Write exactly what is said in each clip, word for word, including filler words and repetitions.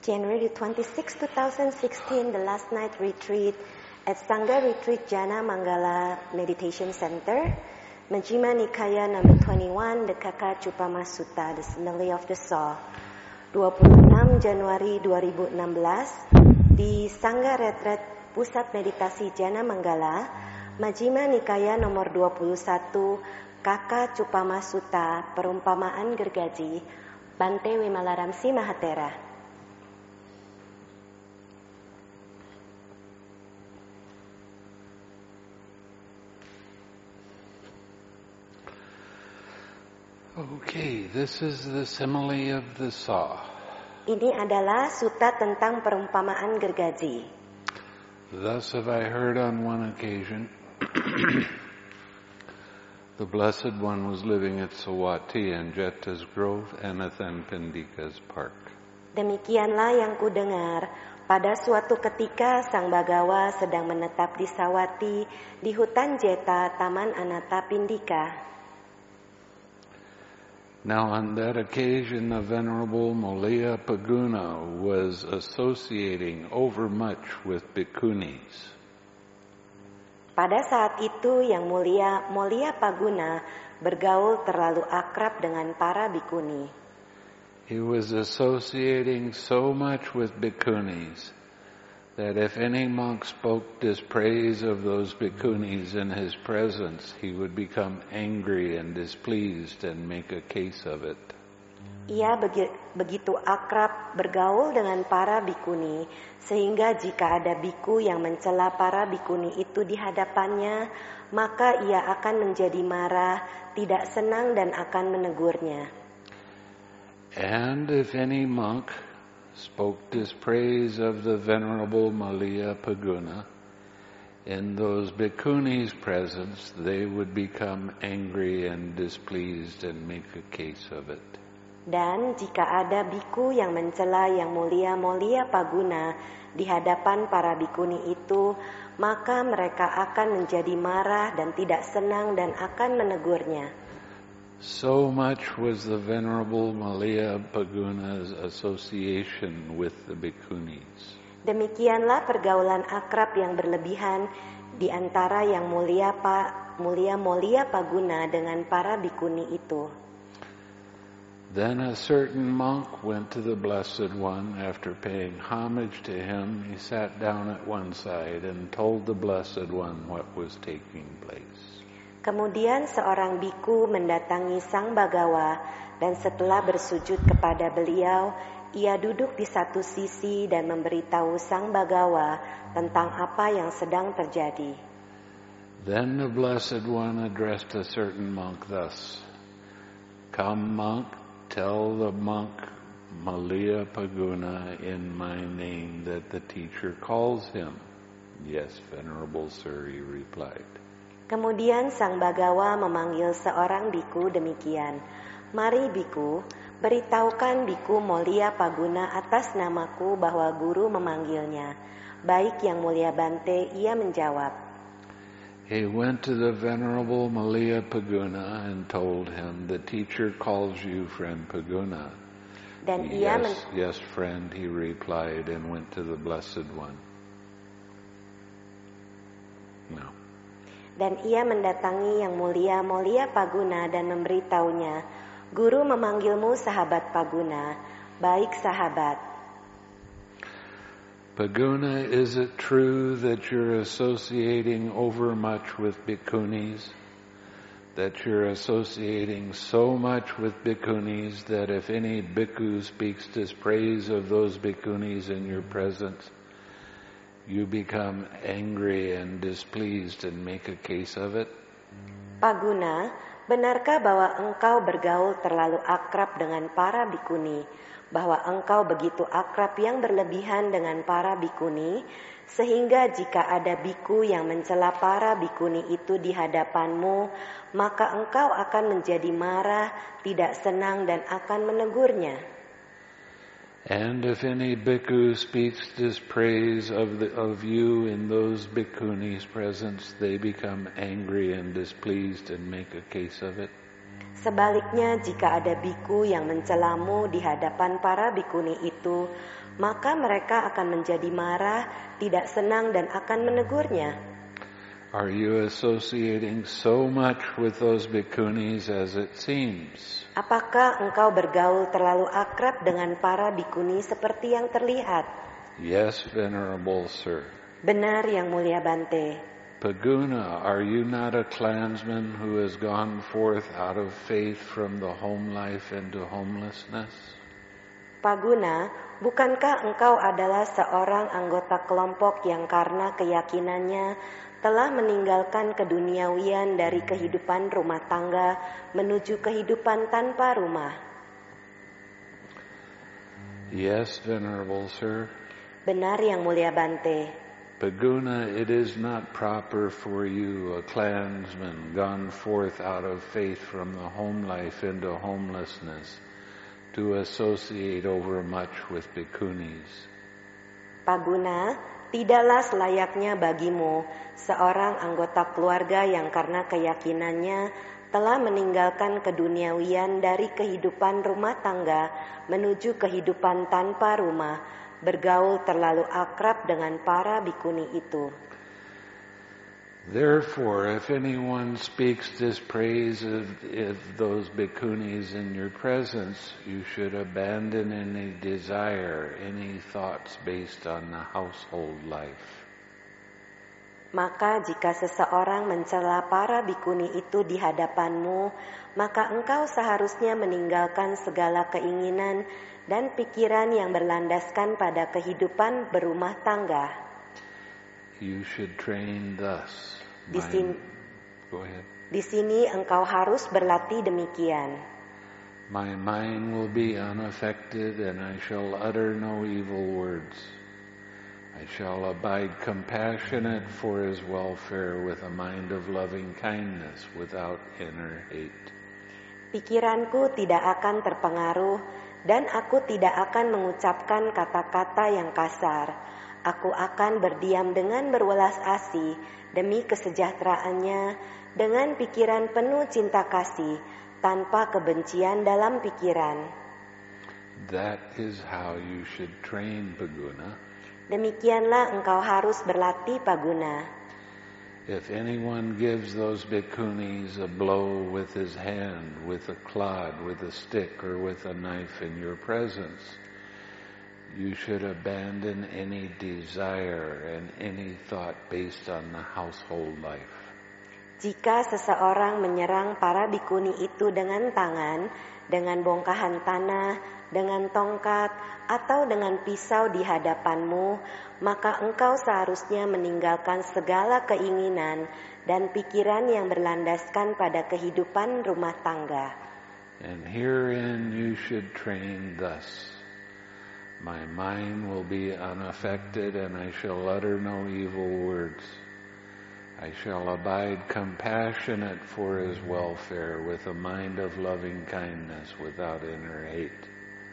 January twenty-sixth, twenty sixteen, the last night retreat at Sangha Retreat Jana Mangala Meditation Center, Majjhima Nikaya number twenty-one, the Kaka Cupama Sutta, the Simile of the Saw, dua puluh enam Januari dua ribu enam belas, di Sangha Retreat Pusat Meditasi Jana Manggala, Majjhima Nikaya nomor dua puluh satu, Kaka Cupama Sutta, Perumpamaan Gergaji, Bante Wimalaramsi Mahatera. Okay, this is the simile of the saw. Ini adalah sutta tentang perumpamaan gergaji. Thus have I heard on one occasion, the Blessed One was living at Savatthi and Jeta's Grove, Anathan Pendika's Park. Demikianlah yang kudengar, pada suatu ketika Sang Bagawa sedang menetap di Savatthi, di hutan Jeta, Taman Anata Pindika. Now on that occasion the Venerable Molliya Paguna was associating overmuch with bhikkhunis. Pada saat itu yang mulia Molliya Paguna bergaul terlalu akrab dengan para bhikkhuni. He was associating so much with bhikkhunis that if any monk spoke dispraise of those bhikkhunis in his presence, he would become angry and displeased and make a case of it. Ia begitu akrab bergaul dengan para bhikkhuni, sehingga jika ada bhikkhu yang mencela para bhikkhuni itu di hadapannya, maka ia akan menjadi marah, tidak senang dan akan menegurnya. And if any monk spoke dispraise of the Venerable Molliya Paguna, in those bhikkhunis' presence, they would become angry and displeased and make a case of it. Dan jika ada bhikkhu yang mencela yang mulia Molliya Paguna di hadapan para bhikkhuni itu, maka mereka akan menjadi marah dan tidak senang dan akan menegurnya. So much was the Venerable Molliya Paguna's association with the bhikkhunis. Demikianlah pergaulan akrab yang berlebihan di antara yang mulia pa, mulia Molliya Paguna dengan para bhikkhuni itu. Then a certain monk went to the Blessed One. After paying homage to him, he sat down at one side and told the Blessed One what was taking place. Kemudian seorang bhikkhu mendatangi Sang Bagawa dan setelah bersujud kepada beliau, ia duduk di satu sisi dan memberitahu Sang Bagawa tentang apa yang sedang terjadi. Then the Blessed One addressed a certain monk thus, "Come, monk, tell the monk Molliya Paguna in my name that the teacher calls him." "Yes, Venerable Sir," he replied. Kemudian Sang Bagawa memanggil seorang bhikkhu demikian, "Mari bhikkhu, beritahukan bhikkhu Molliya Paguna atas namaku bahwa guru memanggilnya." "Baik yang mulia Bante," ia menjawab. He went to the Venerable Molliya Paguna and told him, "The teacher calls you, friend Paguna." Dan ia yes, men- yes, friend, he replied and went to the Blessed One. No. Dan ia mendatangi yang mulia Molliya Paguna dan memberitahunya, "Guru memanggilmu sahabat Paguna." "Baik sahabat." "Paguna, is it true that you're associating overmuch with bhikkhunis? That you're associating so much with bhikkhunis that if any bhikkhu speaks dispraise of those bhikkhunis in your presence, you become angry and displeased and make a case of it?" "Paguna, benarkah bahwa engkau bergaul terlalu akrab dengan para bhikkhuni, bahwa engkau begitu akrab yang berlebihan dengan para bhikkhuni, sehingga jika ada bhikkhu yang mencela para bhikkhuni itu di hadapanmu, maka engkau akan menjadi marah, tidak senang dan akan menegurnya? And if any bhikkhu speaks dispraise of the, of you in those bhikkhunis' presence, they become angry and displeased and make a case of it." Sebaliknya, jika ada biku yang mencelamu di hadapan para bikuni itu, maka mereka akan menjadi marah, tidak senang dan akan menegurnya. Are you associating so much with those bhikkhunis as it seems? Apakah engkau bergaul terlalu akrab dengan para bikuni seperti yang terlihat? Yes, Venerable Sir. Benar, Yang Mulia Bante. Paguna, are you not a clansman who has gone forth out of faith from the home life into homelessness? Paguna, bukankah engkau adalah seorang anggota kelompok yang karena keyakinannya telah meninggalkan keduniawian dari kehidupan rumah tangga menuju kehidupan tanpa rumah? Yes, Venerable Sir. Benar, Yang Mulia Bante. Paguna, it is not proper for you, a clansman gone forth out of faith from the home life into homelessness, to associate overmuch with bhikkhunis. Paguna, tidaklah selayaknya bagimu, seorang anggota keluarga yang karena keyakinannya telah meninggalkan keduniawian dari kehidupan rumah tangga menuju kehidupan tanpa rumah, bergaul terlalu akrab dengan para bikuni itu. Therefore, if anyone speaks dispraise of, of those bhikkhunis in your presence, you should abandon any desire, any thoughts based on the household life. Maka jika seseorang mencela para bikuni itu di hadapanmu, maka engkau seharusnya meninggalkan segala keinginan dan pikiran yang berlandaskan pada kehidupan berumah tangga. You should train thus. Di sini, Go ahead. Di sini engkau harus berlatih demikian. My mind will be unaffected and I shall utter no evil words. I shall abide compassionate for his welfare with a mind of loving kindness without inner hate. Pikiranku tidak akan terpengaruh dan aku tidak akan mengucapkan kata-kata yang kasar. Aku akan berdiam dengan berwelas asih demi kesejahteraannya dengan pikiran penuh cinta kasih tanpa kebencian dalam pikiran. That is how you should train Paguna. Demikianlah engkau harus berlatih Paguna. If anyone gives those bhikkhunis a blow with his hand, with a clod, with a stick, or with a knife in your presence, you should abandon any desire and any thought based on the household life. Jika seseorang menyerang para bikuni itu dengan tangan, dengan bongkahan tanah, dengan tongkat, atau dengan pisau di hadapanmu, maka engkau seharusnya meninggalkan segala keinginan dan pikiran yang berlandaskan pada kehidupan rumah tangga. And herein you should train thus. My mind will be unaffected and I shall utter no evil words. I shall abide compassionate for his welfare with a mind of loving kindness without inner hate.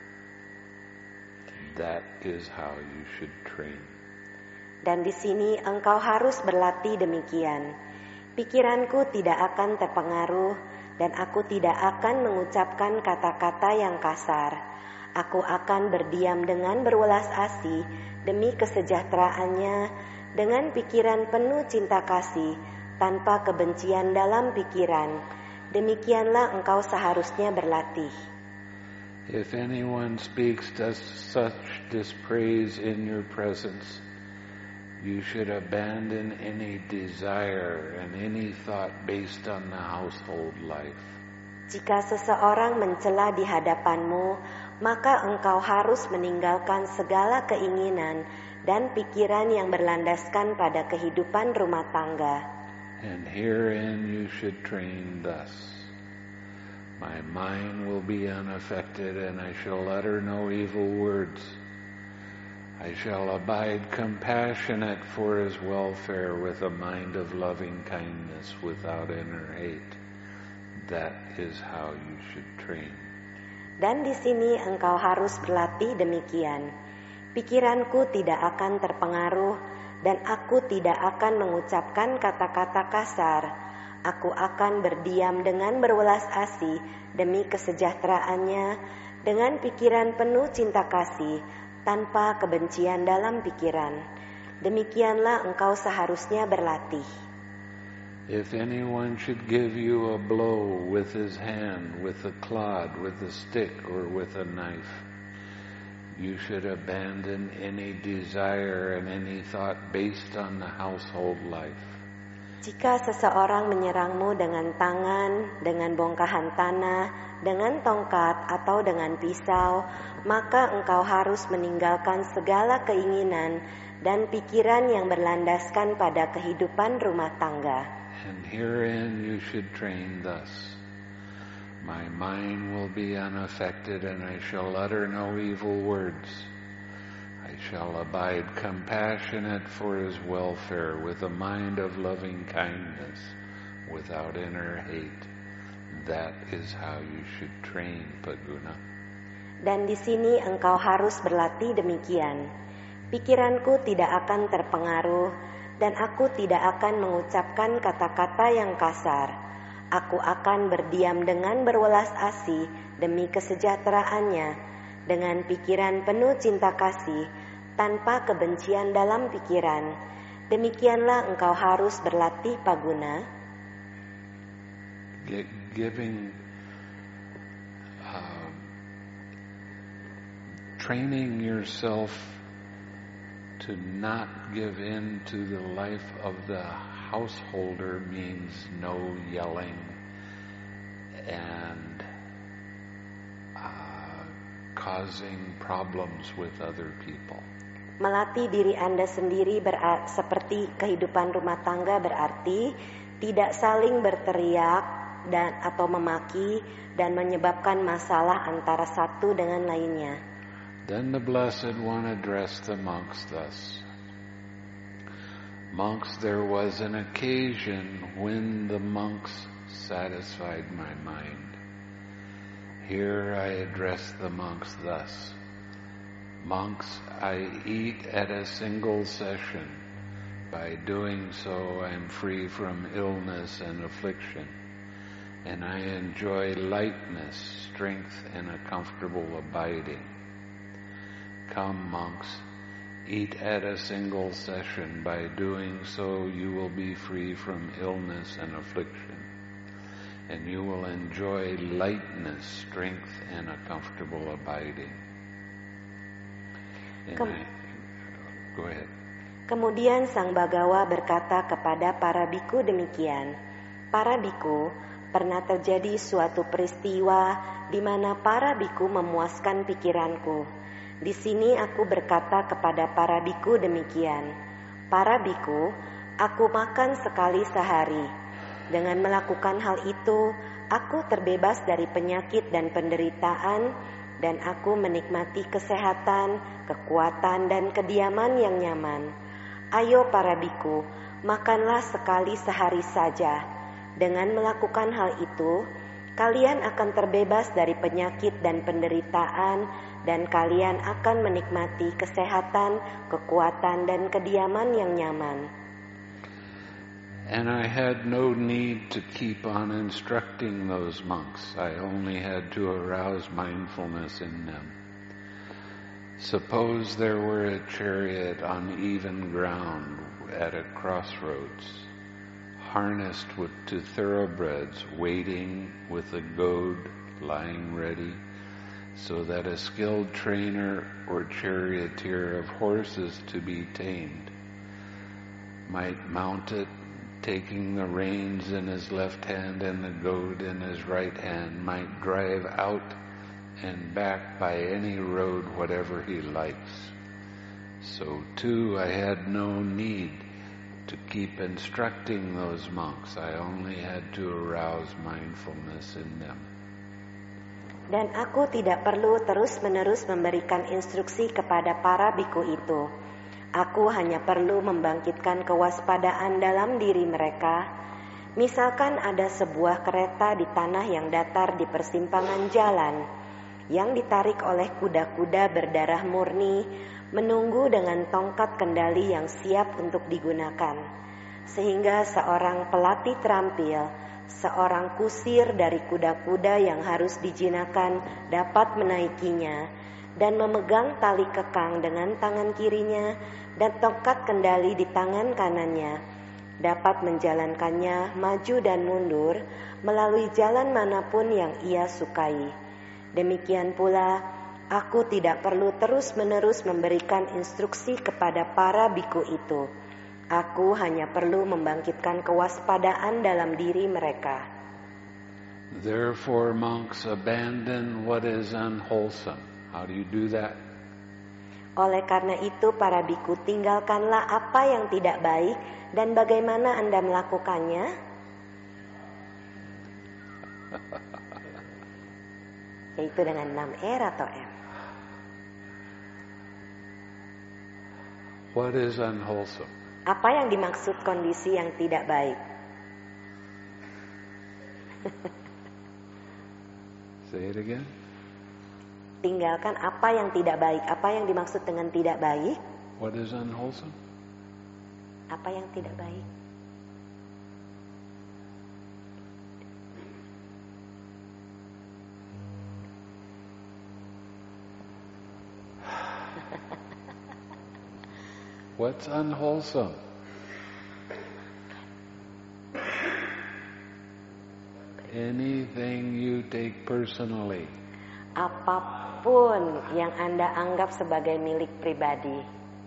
That is how you should train. Dan di sini engkau harus berlatih demikian. Pikiranku tidak akan terpengaruh dan aku tidak akan mengucapkan kata-kata yang kasar. Aku akan berdiam dengan berwelas asih demi kesejahteraannya dengan pikiran penuh cinta kasih tanpa kebencian dalam pikiran. Demikianlah engkau seharusnya berlatih. If anyone speaks such dispraise in your presence, you should abandon any desire and any thought based on the household life. Jika seseorang mencela di hadapanmu, maka engkau harus meninggalkan segala keinginan dan pikiran yang berlandaskan pada kehidupan rumah tangga. And herein you should train thus. My mind will be unaffected and I shall utter no evil words. I shall abide compassionate for his welfare with a mind of loving kindness without inner hate. That is how you should train. Dan di sini engkau harus berlatih demikian. Pikiranku tidak akan terpengaruh dan aku tidak akan mengucapkan kata-kata kasar. Aku akan berdiam dengan berwelas asih demi kesejahteraannya, dengan pikiran penuh cinta kasih, tanpa kebencian dalam pikiran. Demikianlah engkau seharusnya berlatih. If anyone should give you a blow with his hand, with a clod, with a stick, or with a knife, you should abandon any desire and any thought based on the household life. Jika seseorang menyerangmu dengan tangan, dengan bongkahan tanah, dengan tongkat, atau dengan pisau, maka engkau harus meninggalkan segala keinginan dan pikiran yang berlandaskan pada kehidupan rumah tangga. And herein you should train thus. My mind will be unaffected, and I shall utter no evil words. I shall abide compassionate for his welfare, with a mind of loving kindness, without inner hate. That is how you should train Paguna. Dan di sini engkau harus berlatih demikian. Pikiranku tidak akan terpengaruh, dan aku tidak akan mengucapkan kata-kata yang kasar. Aku akan berdiam dengan berwelas asih demi kesejahteraannya, dengan pikiran penuh cinta kasih, tanpa kebencian dalam pikiran. Demikianlah engkau harus berlatih Paguna. Giving, uh, training yourself to not give in to the life of the householder means no yelling and uh, causing problems with other people. Melatih diri Anda sendiri ber- seperti kehidupan rumah tangga berarti tidak saling berteriak dan atau memaki dan menyebabkan masalah antara satu dengan lainnya. Then the Blessed One addressed the monks thus. Monks, there was an occasion when the monks satisfied my mind. Here I address the monks thus. Monks, I eat at a single session. By doing so, I am free from illness and affliction, and I enjoy lightness, strength, and a comfortable abiding. Come, monks, eat at a single session. By doing so, you will be free from illness and affliction, and you will enjoy lightness, strength, and a comfortable abiding. Kem- I, go ahead. Kemudian Sang Bagawa berkata kepada para biku demikian, para biku, pernah terjadi suatu peristiwa di mana para biku memuaskan pikiranku. Di sini aku berkata kepada para biku demikian, para biku, aku makan sekali sehari. Dengan melakukan hal itu, aku terbebas dari penyakit dan penderitaan, dan aku menikmati kesehatan, kekuatan, dan kediaman yang nyaman. Ayo para biku, makanlah sekali sehari saja. Dengan melakukan hal itu, kalian akan terbebas dari penyakit dan penderitaan, dan kalian akan menikmati kesehatan, kekuatan, dan kediaman yang nyaman. And I had no need to keep on instructing those monks. I only had to arouse mindfulness in them. Suppose there were a chariot on even ground at a crossroads, harnessed with, to thoroughbreds, waiting with a goad lying ready, so that a skilled trainer or charioteer of horses to be tamed might mount it, taking the reins in his left hand and the goad in his right hand, might drive out and back by any road whatever he likes. So too I had no need to keep instructing those monks. I only had to arouse mindfulness in them. Dan aku tidak perlu terus-menerus memberikan instruksi kepada para biku itu. Aku hanya perlu membangkitkan kewaspadaan dalam diri mereka. Misalkan ada sebuah kereta di tanah yang datar di persimpangan jalan, yang ditarik oleh kuda-kuda berdarah murni, menunggu dengan tongkat kendali yang siap untuk digunakan. sehingga seorang pelatih terampil, seorang kusir dari kuda-kuda yang harus dijinakan dapat menaikinya dan memegang tali kekang dengan tangan kirinya dan tongkat kendali di tangan kanannya, dapat menjalankannya maju dan mundur melalui jalan manapun yang ia sukai. Demikian pula, aku tidak perlu terus-menerus memberikan instruksi kepada para biku itu. Aku hanya perlu membangkitkan kewaspadaan dalam diri mereka. Therefore, monks, abandon what is unwholesome. How do you do that? Oleh karena itu, para biku, tinggalkanlah apa yang tidak baik. Dan bagaimana Anda melakukannya? Yaitu dengan enam R atau M. What is unwholesome? Apa yang dimaksud kondisi yang tidak baik? Say it again. Tinggalkan apa yang tidak baik. Apa yang dimaksud dengan tidak baik? What is unwholesome? Apa yang tidak baik? What's unwholesome? Anything you take personally. Apapun yang Anda anggap sebagai milik pribadi.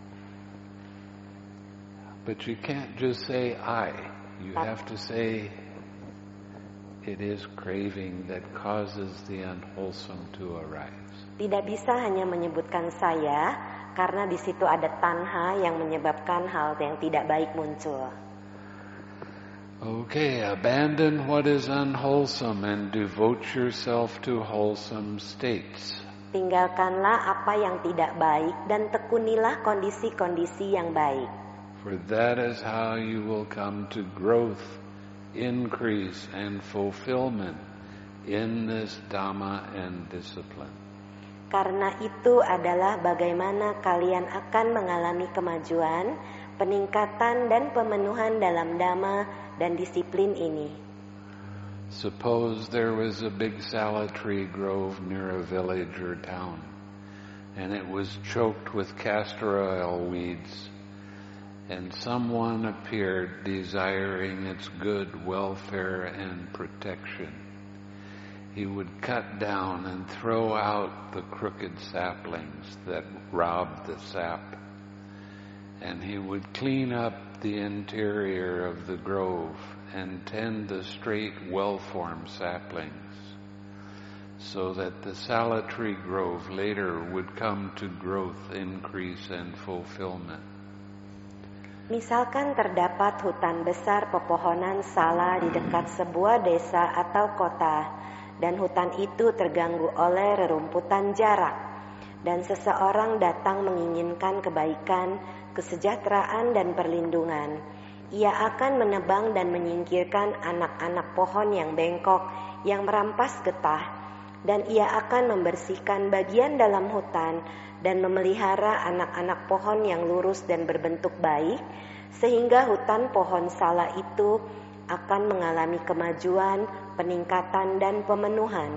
But you can't just say I. You have to say it is craving that causes the unwholesome to arise. Tidak bisa hanya menyebutkan saya, karena di situ ada tanha yang menyebabkan hal yang tidak baik muncul. Okay, abandon what is unwholesome and devote yourself to wholesome states. Tinggalkanlah apa yang tidak baik dan tekunilah kondisi-kondisi yang baik. For that is how you will come to growth, increase, and fulfillment in this Dhamma and discipline. Karena itu adalah bagaimana kalian akan mengalami kemajuan, peningkatan, dan pemenuhan dalam Dhamma dan disiplin ini. Suppose there was a big salad tree grove near a village or town, and it was choked with castor oil weeds. And someone appeared desiring its good welfare and protection. He would cut down and throw out the crooked saplings that robbed the sap. And he would clean up the interior of the grove and tend the straight, well-formed saplings, so that the salad tree grove later would come to growth, increase, and fulfillment. Misalkan terdapat hutan besar pepohonan sala di dekat sebuah desa atau kota, dan hutan itu terganggu oleh rerumputan jarak, dan seseorang datang menginginkan kebaikan, kesejahteraan, dan perlindungan. Ia akan menebang dan menyingkirkan anak-anak pohon yang bengkok yang merampas getah, dan ia akan membersihkan bagian dalam hutan dan memelihara anak-anak pohon yang lurus dan berbentuk baik, sehingga hutan pohon sala itu akan mengalami kemajuan, peningkatan, dan pemenuhan.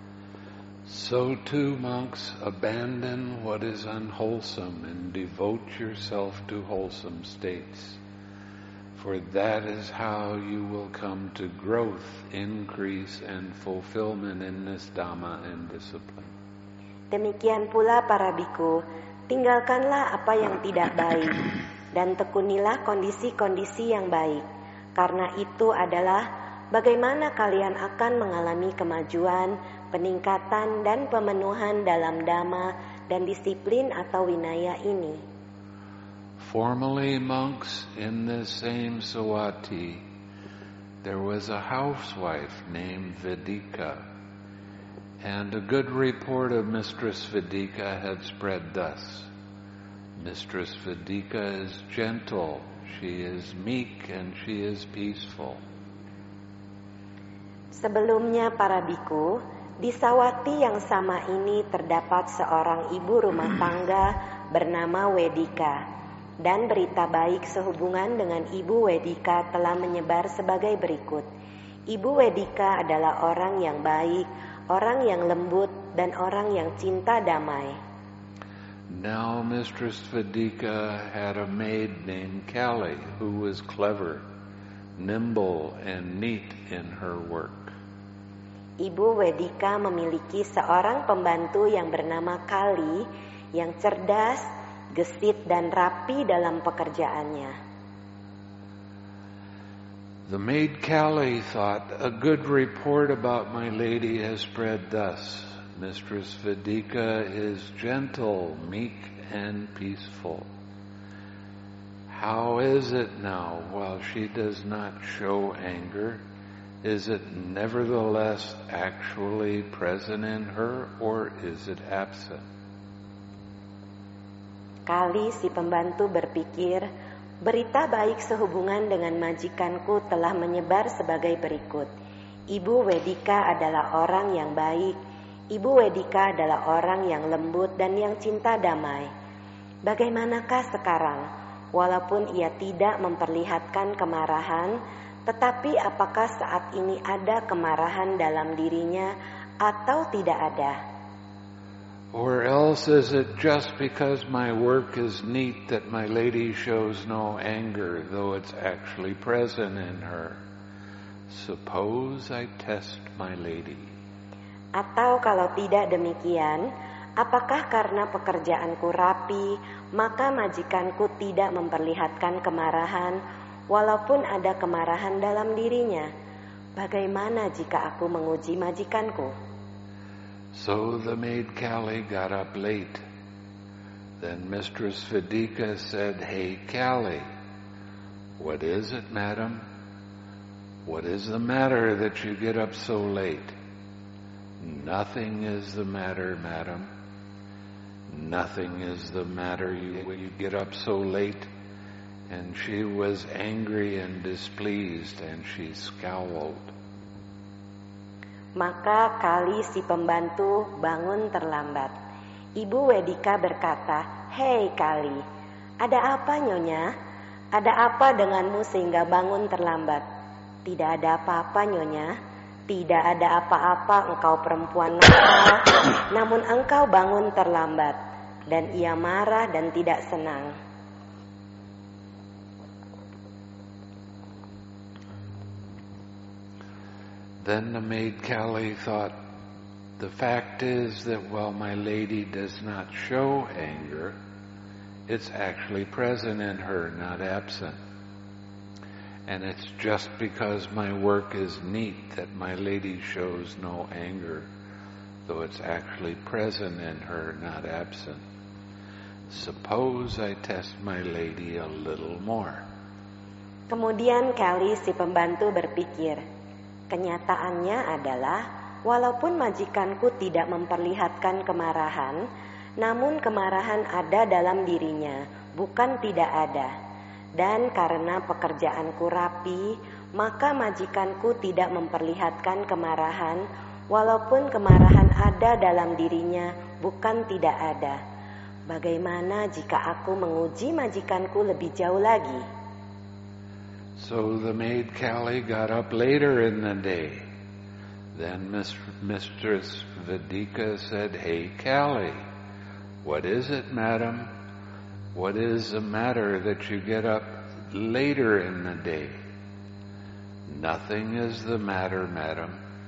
So too, monks, abandon what is unwholesome and devote yourself to wholesome states. For that is how you will come to growth, increase, and fulfillment in this Dhamma and discipline. Demikian pula para biku, tinggalkanlah apa yang tidak baik dan tekunilah kondisi-kondisi yang baik. Karena itu adalah bagaimana kalian akan mengalami kemajuan, peningkatan, dan pemenuhan dalam Dhamma dan disiplin atau winaya ini. Formerly, monks, in this same Sawati, there was a housewife named Vedika, and a good report of Mistress Vedika had spread thus. Mistress Vedika is gentle, she is meek, and she is peaceful. Sebelumnya para biku, di Sawati yang sama ini terdapat seorang ibu rumah tangga bernama Vedika. Dan berita baik sehubungan dengan Ibu Wedika telah menyebar sebagai berikut. Ibu Wedika adalah orang yang baik, orang yang lembut, dan orang yang cinta damai. Now Mistress Vedika had a maid named Callie who was clever, nimble, and neat in her work. Ibu Wedika memiliki seorang pembantu yang bernama Kali yang cerdas, gesit, dan rapi dalam pekerjaannya. The maid Callie thought, a good report about my lady has spread thus. Mistress Vedika is gentle, meek, and peaceful. How is it now, while she does not show anger? Is it nevertheless actually present in her, or is it absent? Kali si pembantu berpikir, berita baik sehubungan dengan majikanku telah menyebar sebagai berikut. Ibu Wedika adalah orang yang baik. Ibu Wedika adalah orang yang lembut dan yang cinta damai. Bagaimanakah sekarang? Walaupun ia tidak memperlihatkan kemarahan, tetapi apakah saat ini ada kemarahan dalam dirinya atau tidak ada? Or else is it just because my work is neat that my lady shows no anger, though it's actually present in her? Suppose I test my lady. Atau kalau tidak demikian, apakah karena pekerjaanku rapi, maka majikanku tidak memperlihatkan kemarahan, walaupun ada kemarahan dalam dirinya? Bagaimana jika aku menguji majikanku? So the maid Callie got up late. Then Mistress Vedika said, Hey, Callie, what is it, madam? What is the matter that you get up so late? Nothing is the matter, madam. Nothing is the matter. You, you get up so late. And she was angry and displeased, and she scowled. Maka Kali si pembantu bangun terlambat. Ibu Wedika berkata, Hei Kali, ada apa nyonya? Ada apa denganmu sehingga bangun terlambat? Tidak ada apa-apa nyonya. Tidak ada apa-apa, engkau perempuan nakal. Namun engkau bangun terlambat. Dan ia marah dan tidak senang. Then the maid Callie thought, the fact is that while my lady does not show anger, it's actually present in her, not absent. And it's just because my work is neat that my lady shows no anger, though it's actually present in her, not absent. Suppose I test my lady a little more. Kemudian Kali si pembantu berpikir, kenyataannya adalah walaupun majikanku tidak memperlihatkan kemarahan, namun kemarahan ada dalam dirinya, bukan tidak ada. Dan karena pekerjaanku rapi, maka majikanku tidak memperlihatkan kemarahan, walaupun kemarahan ada dalam dirinya, bukan tidak ada. Bagaimana jika aku menguji majikanku lebih jauh lagi? So the maid Callie got up later in the day. Then Mistress Vedika said, Hey Callie, what is it, madam? What is the matter that you get up later in the day? Nothing is the matter, madam.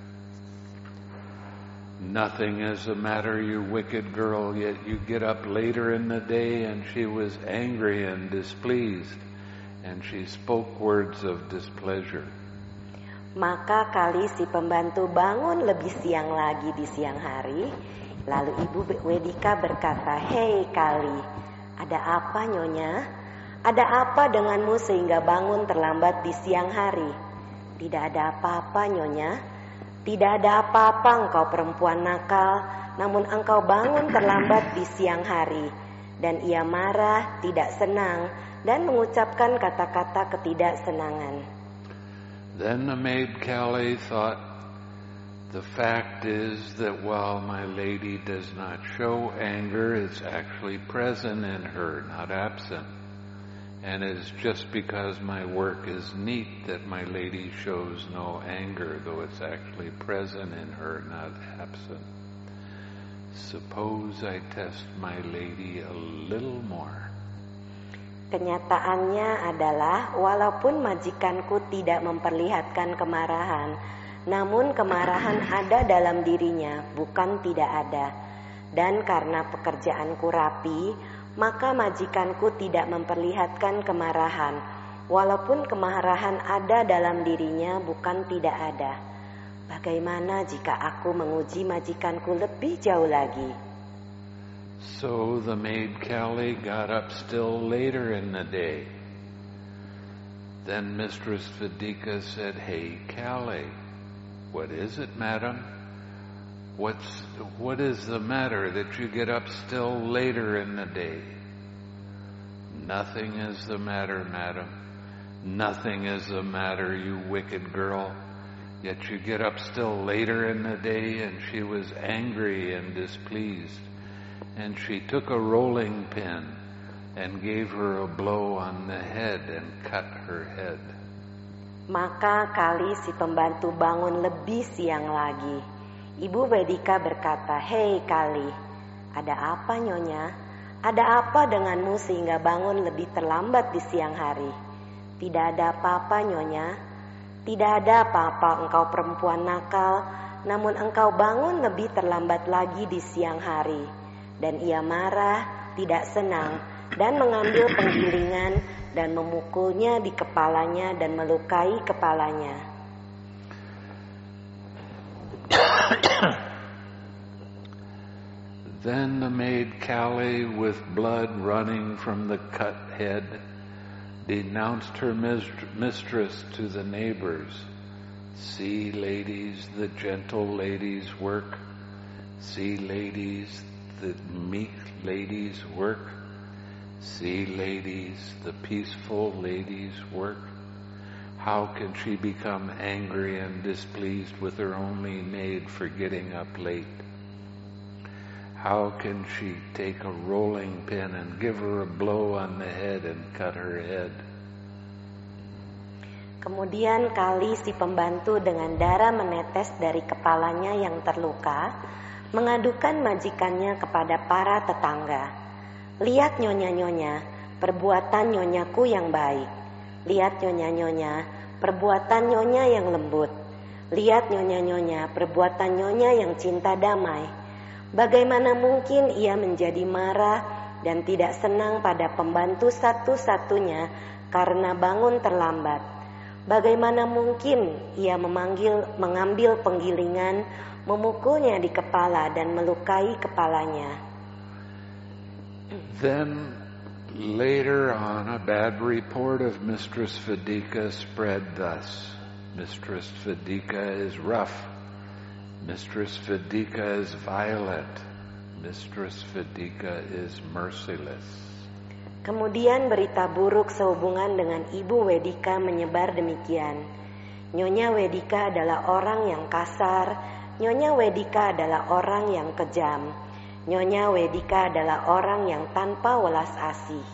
Nothing is the matter, you wicked girl, yet you get up later in the day. And she was angry and displeased. And she spoke words of displeasure. Maka Kali si pembantu bangun lebih siang lagi di siang hari. Lalu Ibu Wedika berkata, Hei Kali, ada apa nyonya? Ada apa denganmu sehingga bangun terlambat di siang hari? Tidak ada apa-apa nyonya. Tidak ada apa-apa, engkau perempuan nakal. Namun engkau bangun terlambat di siang hari. Dan ia marah, tidak senang, dan mengucapkan kata-kata ketidaksenangan. Then the maid Callie thought, the fact is that while my lady does not show anger, it's actually present in her, not absent. And it's just because my work is neat that my lady shows no anger, though it's actually present in her, not absent. Suppose I test my lady a little more. Kenyataannya adalah walaupun majikanku tidak memperlihatkan kemarahan, namun kemarahan ada dalam dirinya, bukan tidak ada. Dan karena pekerjaanku rapi, maka majikanku tidak memperlihatkan kemarahan, walaupun kemarahan ada dalam dirinya, bukan tidak ada. Bagaimana jika aku menguji majikanku lebih jauh lagi? So the maid Callie got up still later in the day. Then Mistress Vedika said, "Hey, Callie, what is it, madam? What's, what is the matter that you get up still later in the day?" "Nothing is the matter, madam. Nothing is the matter, you wicked girl. Yet you get up still later in the day." And she was angry and displeased. And she took a rolling pin and gave her a blow on the head and cut her head. Maka Kali si pembantu bangun lebih siang lagi. Ibu Vedika berkata, "Hei Kali, ada apa nyonya? Ada apa denganmu sehingga bangun lebih terlambat di siang hari?" "Tidak ada apa-apa nyonya. Tidak ada apa-apa, engkau perempuan nakal, namun engkau bangun lebih terlambat lagi di siang hari." Dan ia marah, tidak senang, dan mengambil penggilingan dan memukulnya di kepalanya dan melukai kepalanya. Then the maid Callie, with blood running from the cut head, denounced her mistress to the neighbors. "See, ladies, the gentle ladies work. See, ladies, the meek ladies work. See, ladies, the peaceful ladies work. How can she become angry and displeased with her only maid for getting up late? How can she take a rolling pin and give her a blow on the head and cut her head?" Kemudian Kali si pembantu dengan darah menetes dari kepalanya yang terluka, mengadukan majikannya kepada para tetangga. "Lihat nyonya-nyonya, perbuatan nyonyaku yang baik. Lihat nyonya-nyonya, perbuatan nyonya yang lembut. Lihat nyonya-nyonya, perbuatan nyonya yang cinta damai. Bagaimana mungkin ia menjadi marah dan tidak senang pada pembantu satu-satunya karena bangun terlambat? Bagaimana mungkin ia memanggil, mengambil penggilingan, memukulnya di kepala dan melukai kepalanya?" Then later on, a bad report of Mistress Vedika spread thus: "Mistress Vedika is rough. Mistress Vedika is violent. Mistress Vedika is merciless." Kemudian berita buruk sehubungan dengan Ibu Vedika menyebar demikian: "Nyonya Vedika adalah orang yang kasar. Nyonya Vedika adalah orang yang kejam. Nyonya Vedika adalah orang yang tanpa welas asih."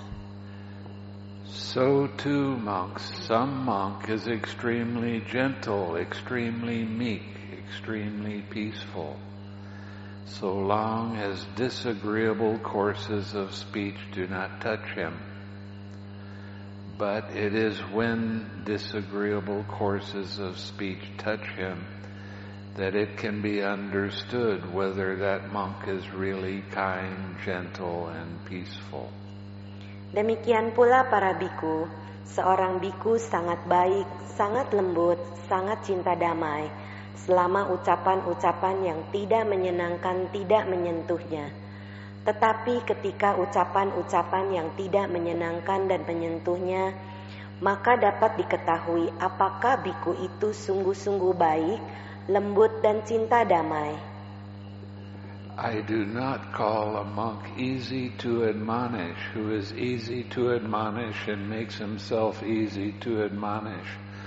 So too, monks, some monk is extremely gentle, extremely meek, extremely peaceful, so long as disagreeable courses of speech do not touch him. But it is when disagreeable courses of speech touch him that it can be understood whether that monk is really kind, gentle, and peaceful. Demikian pula para biku. Seorang biku sangat baik, sangat lembut, sangat cinta damai, selama ucapan-ucapan yang tidak menyenangkan tidak menyentuhnya. Tetapi ketika ucapan-ucapan yang tidak menyenangkan dan menyentuhnya, maka dapat diketahui apakah biku itu sungguh-sungguh baik, lembut dan cinta damai. I do not call a monk easy to admonish who is easy to admonish and makes himself easy to admonish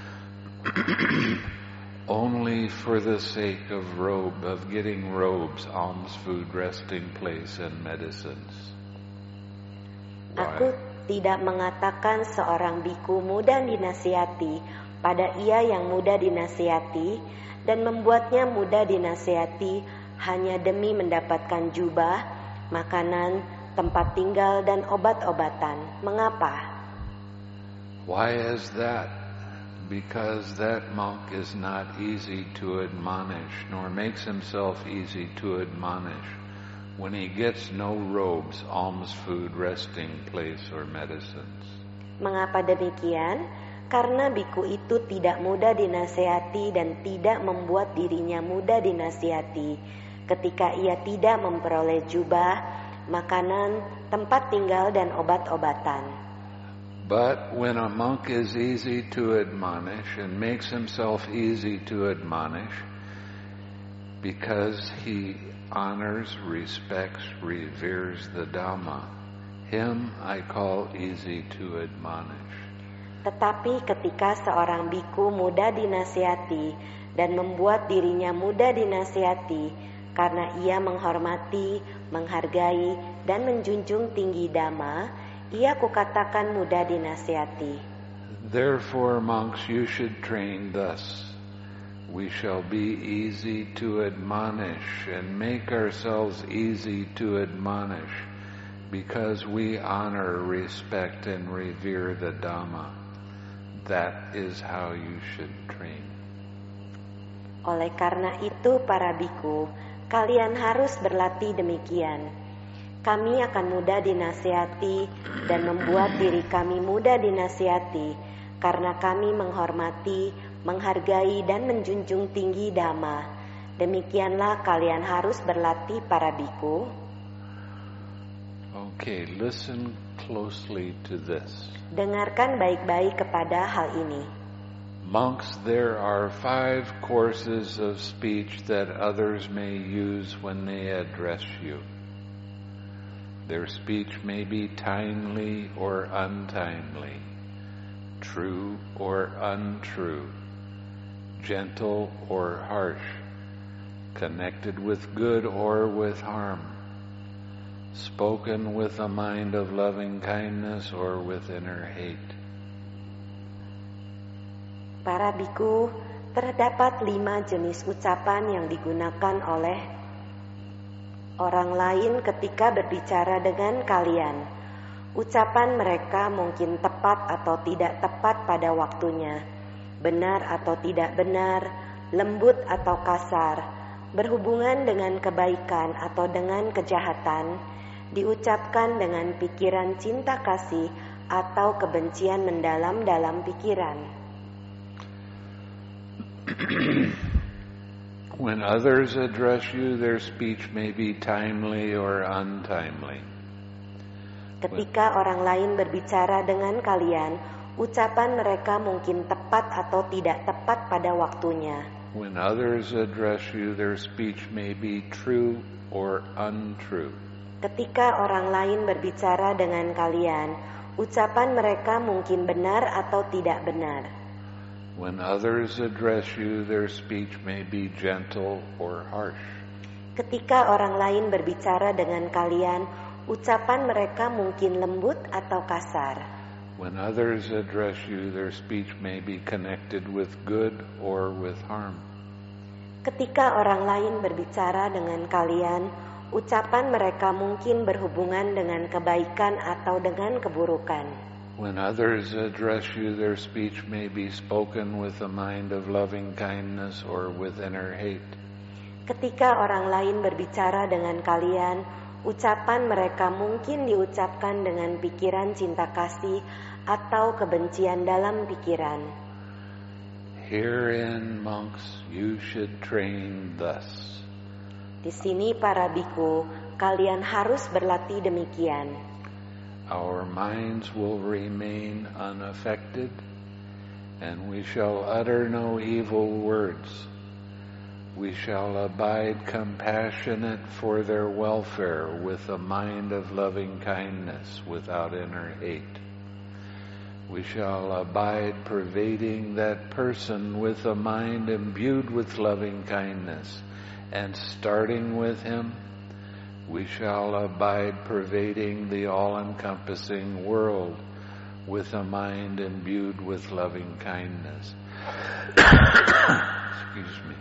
only for the sake of robe, of getting robes, alms, food, resting place, and medicines. Aku tidak mengatakan seorang biku mudah dinasihati pada ia yang mudah dinasihati dan membuatnya mudah dinasihati hanya demi mendapatkan jubah, makanan, tempat tinggal dan obat-obatan. Mengapa? Why is that? Because that monk is not easy to admonish, nor makes himself easy to admonish when he gets no robes, alms food, resting place, or medicines. Mengapa demikian? Karena biku itu tidak mudah dinasihati dan tidak membuat dirinya mudah dinasihati ketika ia tidak memperoleh jubah, makanan, tempat tinggal dan obat-obatan. But when a monk is easy to admonish and makes himself easy to admonish because he honors, respects, reveres the Dhamma, him I call easy to admonish. Tetapi ketika seorang biku mudah dinasihati dan membuat dirinya mudah dinasihati karena ia menghormati, menghargai, dan menjunjung tinggi Dhamma, ia kukatakan mudah dinasihati. Therefore, monks, you should train thus. We shall be easy to admonish and make ourselves easy to admonish because we honor, respect, and revere the Dhamma. That is how you should train. Oleh karena itu, para biku, kalian harus berlatih demikian. Kami akan mudah dinasihati dan membuat diri kami mudah dinasihati karena kami menghormati, menghargai, dan menjunjung tinggi Dhamma. Demikianlah kalian harus berlatih, para biku. Okay, listen closely to this. Dengarkan baik-baik kepada hal ini. Monks, there are five courses of speech that others may use when they address you. Their speech may be timely or untimely, true or untrue, gentle or harsh, connected with good or with harm, spoken with a mind of loving kindness or with inner hate. Para biku, terdapat lima jenis ucapan yang digunakan oleh orang lain ketika berbicara dengan kalian. Ucapan mereka mungkin tepat atau tidak tepat pada waktunya, benar atau tidak benar, lembut atau kasar, berhubungan dengan kebaikan atau dengan kejahatan, diucapkan dengan pikiran cinta kasih atau kebencian mendalam dalam pikiran. When others address you, their speech may be timely or untimely. Ketika orang lain berbicara dengan kalian, ucapan mereka mungkin tepat atau tidak tepat pada waktunya. When others address you, their speech may be true or untrue. Ketika orang lain berbicara dengan kalian, ucapan mereka mungkin benar atau tidak benar. When others address you, their speech may be gentle or harsh. Ketika orang lain berbicara dengan kalian, ucapan mereka mungkin lembut atau kasar. When others address you, their speech may be connected with good or with harm. Ketika orang lain berbicara dengan kalian, ucapan mereka mungkin berhubungan dengan kebaikan atau dengan keburukan. When others address you, their speech may be spoken with a mind of loving kindness or with inner hate. Ketika orang lain berbicara dengan kalian, ucapan mereka mungkin diucapkan dengan pikiran cinta kasih atau kebencian dalam pikiran. Herein, monks, you should train thus. Di sini, para biku, kalian harus berlatih demikian. Our minds will remain unaffected, and we shall utter no evil words. We shall abide compassionate for their welfare with a mind of loving kindness without inner hate. We shall abide pervading that person with a mind imbued with loving kindness, and starting with him, we shall abide pervading the all-encompassing world with a mind imbued with loving kindness. Excuse me.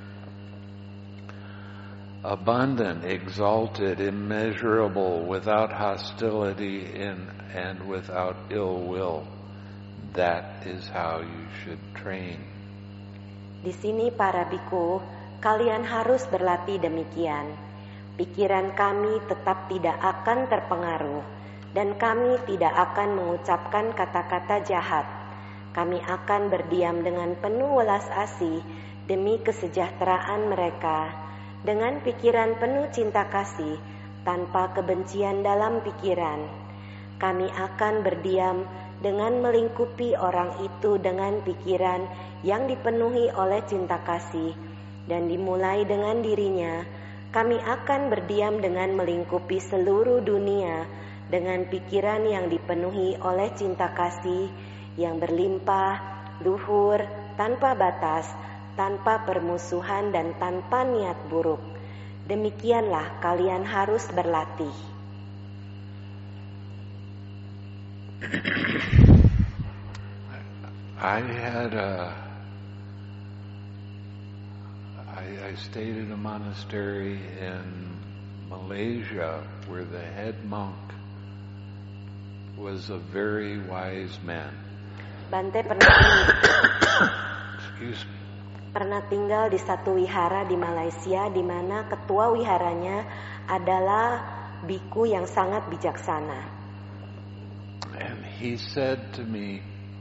Abundant, exalted, immeasurable, without hostility in, and without ill will. That is how you should train. Di sini para biku, kalian harus berlatih demikian. Pikiran kami tetap tidak akan terpengaruh, dan kami tidak akan mengucapkan kata-kata jahat. Kami akan berdiam dengan penuh welas asih demi kesejahteraan mereka, dengan pikiran penuh cinta kasih, tanpa kebencian dalam pikiran. Kami akan berdiam dengan melingkupi orang itu dengan pikiran yang dipenuhi oleh cinta kasih, dan dimulai dengan dirinya. Kami akan berdiam dengan melingkupi seluruh dunia dengan pikiran yang dipenuhi oleh cinta kasih yang berlimpah, luhur, tanpa batas, tanpa permusuhan dan tanpa niat buruk. Demikianlah kalian harus berlatih. I had a I, I stayed in a monastery in Malaysia where the head monk was a very wise man. Bante pernah Excuse me. pernah tinggal di satu wihara di Malaysia di mana ketua wiharanya adalah biku yang sangat bijaksana. And he said to me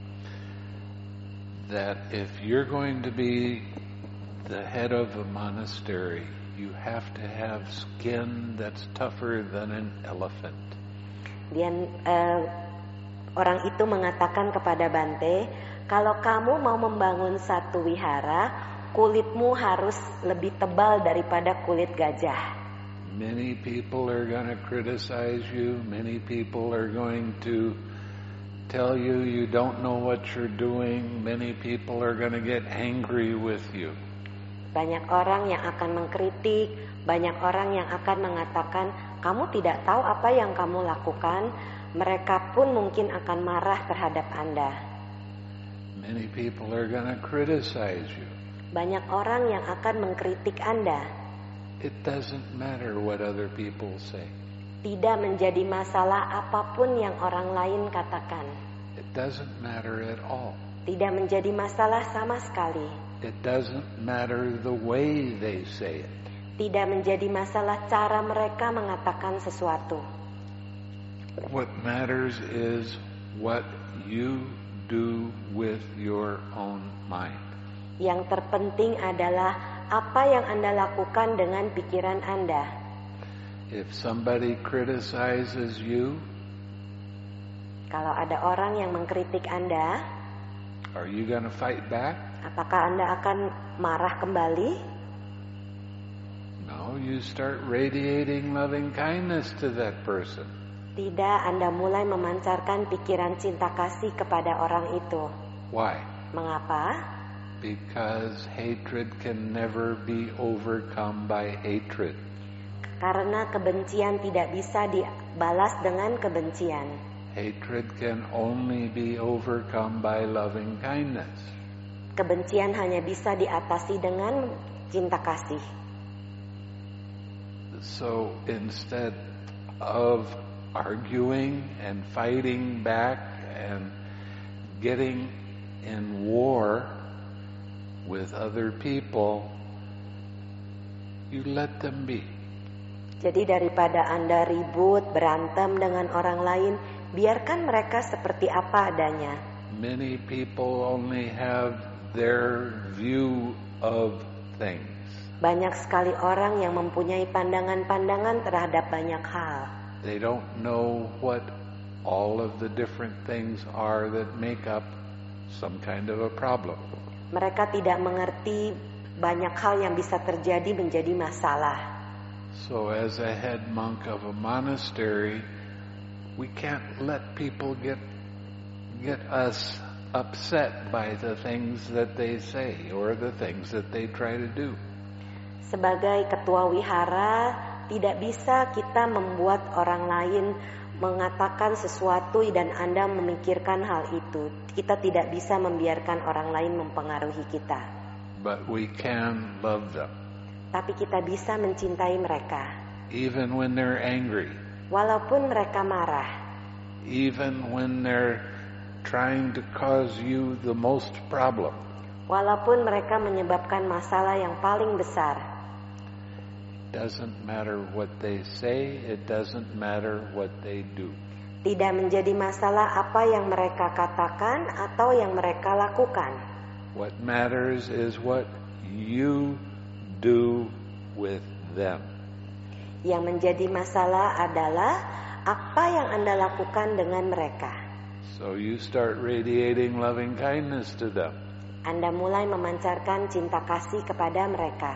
that if you're going to be the head of a monastery, you have to have skin that's tougher than an elephant. Dan uh, orang itu mengatakan kepada Bante, kalau kamu mau membangun satu wihara, kulitmu harus lebih tebal daripada kulit gajah. Many people are going to criticize you. Many people are going to tell you you don't know what you're doing. Many people are going to get angry with you. Banyak orang yang akan mengkritik, banyak orang yang akan mengatakan kamu tidak tahu apa yang kamu lakukan. Mereka pun mungkin akan marah terhadap Anda. Many people are going to criticize you. Banyak orang yang akan mengkritik Anda. It doesn't matter what other people say. Tidak menjadi masalah apapun yang orang lain katakan. It doesn't matter at all. Tidak menjadi masalah sama sekali. It doesn't matter the way they say it. Tidak menjadi masalah cara mereka mengatakan sesuatu. What matters is what you do with your own mind. Yang terpenting adalah apa yang Anda lakukan dengan pikiran Anda. If somebody criticizes you, kalau ada orang yang mengkritik Anda, are you going to fight back? Apakah Anda akan marah kembali? No, you start radiating loving kindness to that person. Tidak, Anda mulai memancarkan pikiran cinta kasih kepada orang itu. Why? Mengapa? Because hatred can never be overcome by hatred. Karena kebencian tidak bisa dibalas dengan kebencian. Hatred can only be overcome by loving kindness. Kebencian hanya bisa diatasi dengan cinta kasih. So instead of arguing and fighting back and getting in war with other people, you let them be. Jadi daripada Anda ribut, berantem dengan orang lain, biarkan mereka seperti apa adanya. Many people only have their view of things. Banyak sekali orang yang mempunyai pandangan-pandangan terhadap banyak hal. They don't know what all of the different things are that make up some kind of a problem. Mereka tidak mengerti banyak hal yang bisa terjadi menjadi masalah. So as a head monk of a monastery, we can't let people get get us upset by the things that they say or the things that they try to do. Sebagai ketua wihara, tidak bisa kita membuat orang lain mengatakan sesuatu dan Anda memikirkan hal itu. Kita tidak bisa membiarkan orang lain mempengaruhi kita. But we can love them. Tapi kita bisa mencintai mereka. Even when they're angry. Walaupun mereka marah. Even when they're trying to cause you the most problem. Walaupun mereka menyebabkan masalah yang paling besar. Doesn't matter what they say, it doesn't matter what they do. Tidak menjadi masalah apa yang mereka katakan atau yang mereka lakukan. What matters is what you do with them. Yang menjadi masalah adalah apa yang Anda lakukan dengan mereka. So you start radiating loving kindness to them. Anda mulai memancarkan cinta kasih kepada mereka.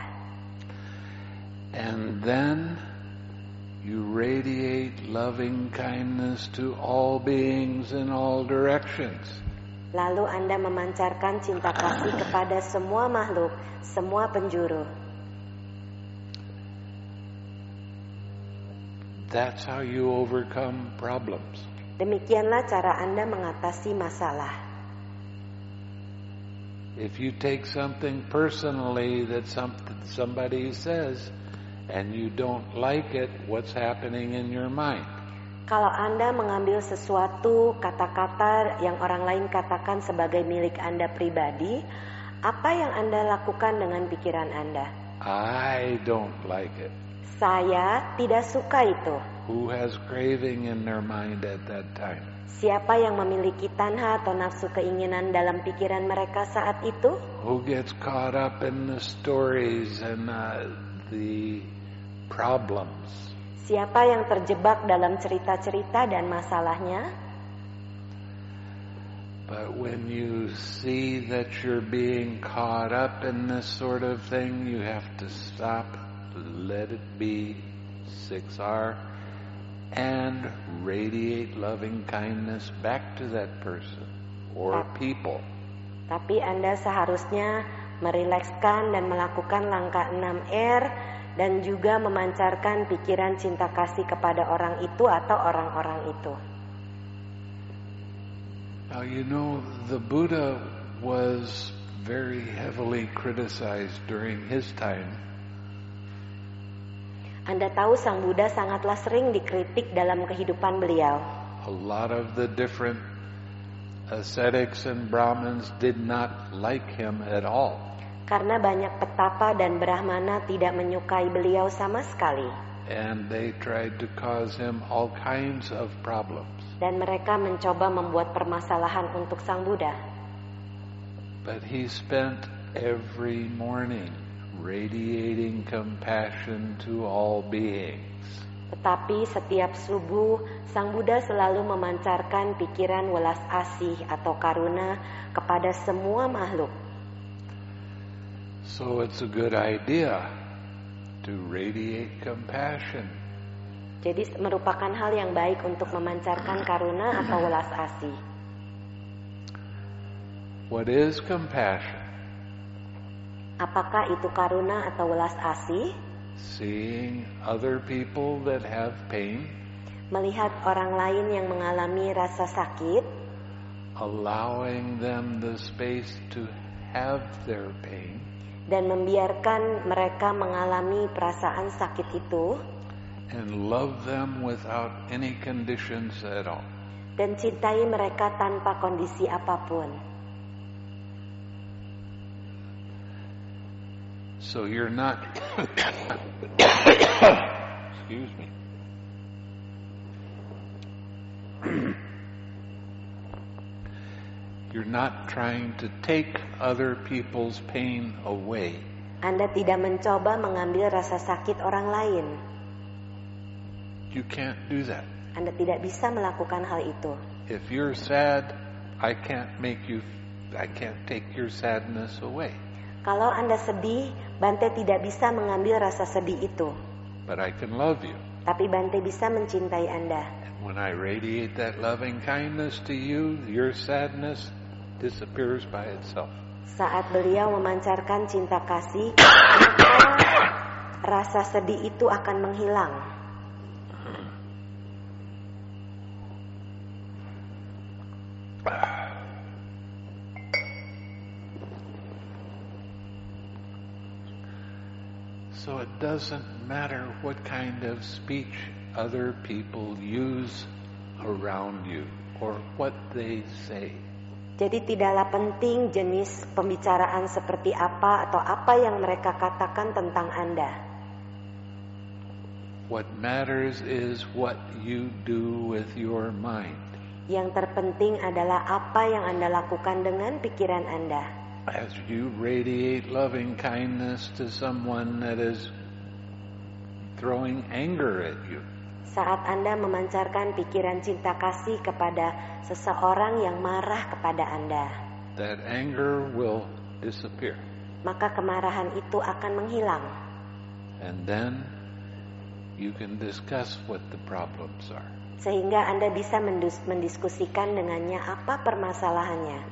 And then you radiate loving kindness to all beings in all directions. Lalu Anda memancarkan cinta kasih kepada semua makhluk, semua penjuru. That's how you overcome problems. Demikianlah cara Anda mengatasi masalah. If you take something personally that some, somebody says and you don't like it, what's happening in your mind? Kalau Anda mengambil sesuatu kata-kata yang orang lain katakan sebagai milik Anda pribadi, apa yang Anda lakukan dengan pikiran Anda? I don't like it. Saya tidak suka itu. Who has craving in their mind at that time? Siapa yang memiliki tanha atau nafsu keinginan dalam pikiran mereka saat itu? Who gets caught up in the stories and uh, the problems? Siapa yang terjebak dalam cerita-cerita dan masalahnya? But when you see that you're being caught up in this sort of thing, you have to stop, let it be, six R, and radiate loving kindness back to that person or people. Tapi Anda seharusnya merilekskan dan melakukan langkah enam R dan juga memancarkan pikiran cinta kasih kepada orang itu atau orang-orang itu. Now you know the Buddha was very heavily criticized during his time. Anda tahu Sang Buddha sangatlah sering dikritik dalam kehidupan beliau. A lot of the different ascetics and Brahmins did not like him at all. Karena banyak petapa dan brahmana tidak menyukai beliau sama sekali. And they tried to cause him all kinds of problems. Dan mereka mencoba membuat permasalahan untuk Sang Buddha. But he spent every morning radiating compassion to all beings. Tetapi setiap subuh, Sang Buddha selalu memancarkan pikiran welas asih atau karuna kepada semua makhluk. So it's a good idea to radiate compassion. Jadi merupakan hal yang baik untuk memancarkan karuna atau welas asih. What is compassion? Apakah itu karuna atau welas asih? Seeing other people that have pain. Melihat orang lain yang mengalami rasa sakit. Allowing them the space to have their pain. Dan membiarkan mereka mengalami perasaan sakit itu. And love them without any conditions at all. Dan cintai mereka tanpa kondisi apapun. So you're not, excuse me. You're not trying to take other people's pain away. Anda tidak mencoba mengambil rasa sakit orang lain. You can't do that. Anda tidak bisa melakukan hal itu. If you're sad, I can't make you, I can't take your sadness away. Kalau Anda sedih, Bante tidak bisa mengambil rasa sedih itu. But I can love you. Tapi Bante bisa mencintai Anda. And when I radiate that loving kindness to you, your sadness disappears by itself. Saat beliau memancarkan cinta kasih, maka rasa sedih itu akan menghilang. So it doesn't matter what kind of speech other people use around you or what they say. Jadi tidaklah penting jenis pembicaraan seperti apa atau apa yang mereka katakan tentang Anda. What matters is what you do with your mind. Yang terpenting adalah apa yang Anda lakukan dengan pikiran Anda. As you radiate loving kindness to someone that is throwing anger at you. Saat Anda memancarkan pikiran cinta kasih kepada seseorang yang marah kepada Anda, that anger will disappear. Maka kemarahan itu akan menghilang. And then you can discuss what the problems are. Sehingga Anda bisa mendus- mendiskusikan dengannya apa permasalahannya.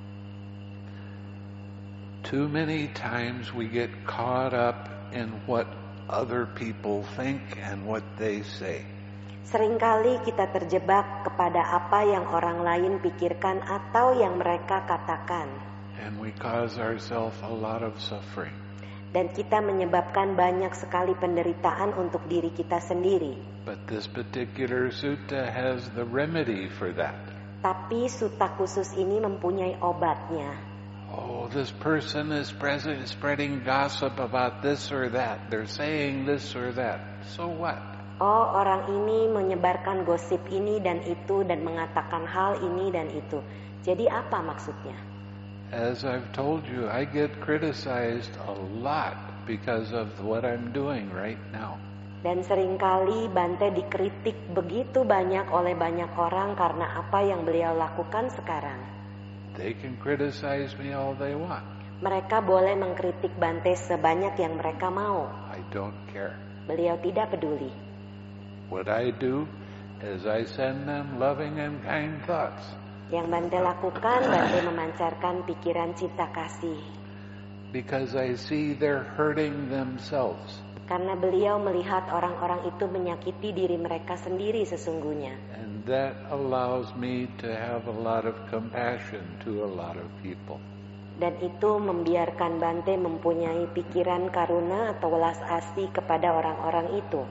Too many times we get caught up in what other people think and what they say. Seringkali kita terjebak kepada apa yang orang lain pikirkan atau yang mereka katakan. And we cause ourselves a lot of suffering. Dan kita menyebabkan banyak sekali penderitaan untuk diri kita sendiri. But this particular sutta has the remedy for that. Tapi sutta khusus ini mempunyai obatnya. Oh, this person is spreading gossip about this or that. They're saying this or that. So what? Oh, orang ini menyebarkan gosip ini dan itu dan mengatakan hal ini dan itu. Jadi apa maksudnya? As I've told you, I get criticized a lot because of what I'm doing right now. Dan seringkali Bante dikritik begitu banyak oleh banyak orang karena apa yang beliau lakukan sekarang. They can criticize me all they want. Mereka boleh mengkritik Bante sebanyak yang mereka mau. I don't care. Beliau tidak peduli. What I do is I send them loving and kind thoughts. Yang Bante lakukan, Bante memancarkan pikiran cinta kasih. Because I see they're hurting themselves. Karena beliau melihat orang-orang itu menyakiti diri mereka sendiri sesungguhnya. And that allows me to have a lot of compassion to a lot of people. Dan itu membiarkan Bante mempunyai pikiran karuna atau welas asih kepada orang-orang itu.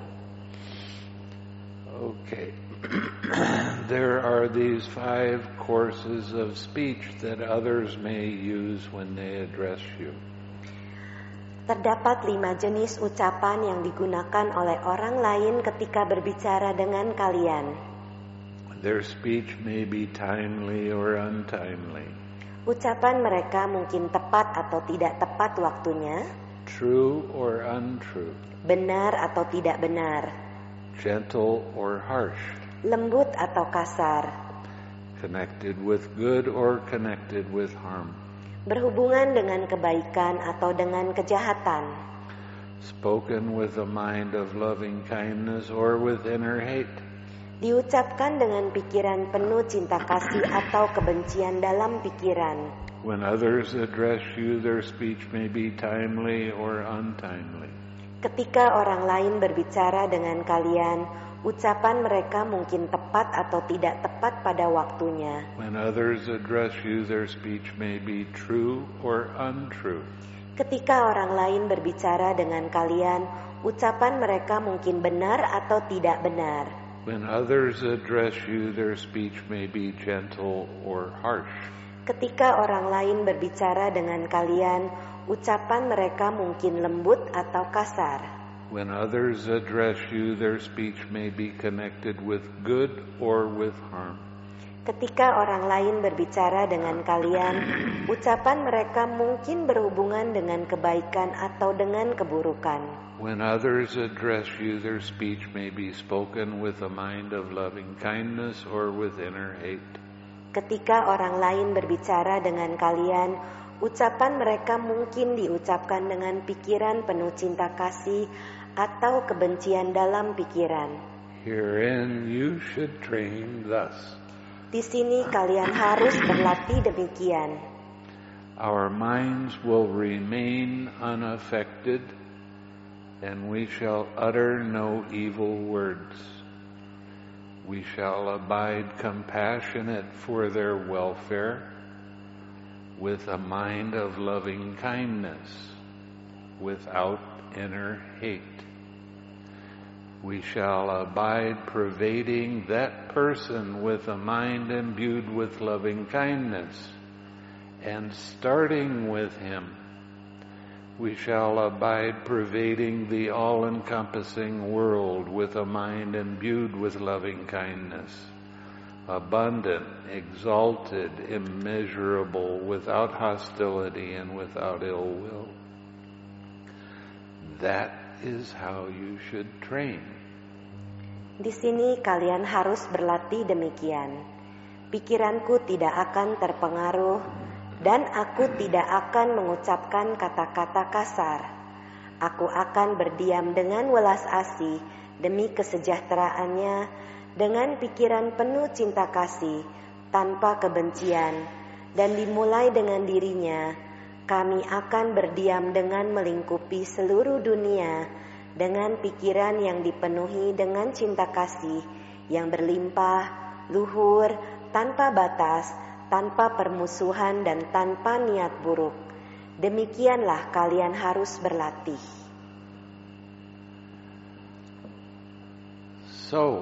Okay. There are these five courses of speech that others may use when they address you. Terdapat lima jenis ucapan yang digunakan oleh orang lain ketika berbicara dengan kalian. Their speech may be timely or untimely. Ucapan mereka mungkin tepat atau tidak tepat waktunya. True or untrue. Benar atau tidak benar. Gentle or harsh. Lembut atau kasar. Connected with good or connected with harm. Berhubungan dengan kebaikan atau dengan kejahatan. Spoken with a mind of loving kindness or with inner hate. Diucapkan dengan pikiran penuh cinta kasih atau kebencian dalam pikiran. When others address you, their speech may be timely or untimely. Ketika orang lain berbicara dengan kalian, ucapan mereka mungkin tepat atau tidak tepat pada waktunya. When others address you, their speech may be true or untrue. Ketika orang lain berbicara dengan kalian, ucapan mereka mungkin benar atau tidak benar. When others address you, their speech may be gentle or harsh. Ketika orang lain berbicara dengan kalian, ucapan mereka mungkin lembut atau kasar. When others address you, their speech may be connected with good or with harm. Ketika orang lain berbicara dengan kalian, ucapan mereka mungkin berhubungan dengan kebaikan atau dengan keburukan. When others address you, their speech may be spoken with a mind of loving kindness or with inner hate. Ketika orang lain berbicara dengan kalian, ucapan mereka mungkin diucapkan dengan pikiran penuh cinta kasih atau kebencian dalam pikiran. Herein you should train thus. Di sini kalian harus berlatih demikian. Our minds will remain unaffected and we shall utter no evil words. We shall abide compassionate for their welfare, with a mind of loving kindness, without inner hate. We shall abide pervading that person with a mind imbued with loving kindness, and starting with him, we shall abide pervading the all-encompassing world with a mind imbued with loving kindness, abundant, exalted, immeasurable, without hostility and without ill will. That is how you should train. Di sini kalian harus berlatih demikian. Pikiranku tidak akan terpengaruh dan aku tidak akan mengucapkan kata-kata kasar. Aku akan berdiam dengan welas asih demi kesejahteraannya, dengan pikiran penuh cinta kasih, tanpa kebencian, dan dimulai dengan dirinya. Kami akan berdiam dengan melingkupi seluruh dunia, dengan pikiran yang dipenuhi dengan cinta kasih, yang berlimpah, luhur, tanpa batas, tanpa permusuhan dan tanpa niat buruk. Demikianlah kalian harus berlatih. So,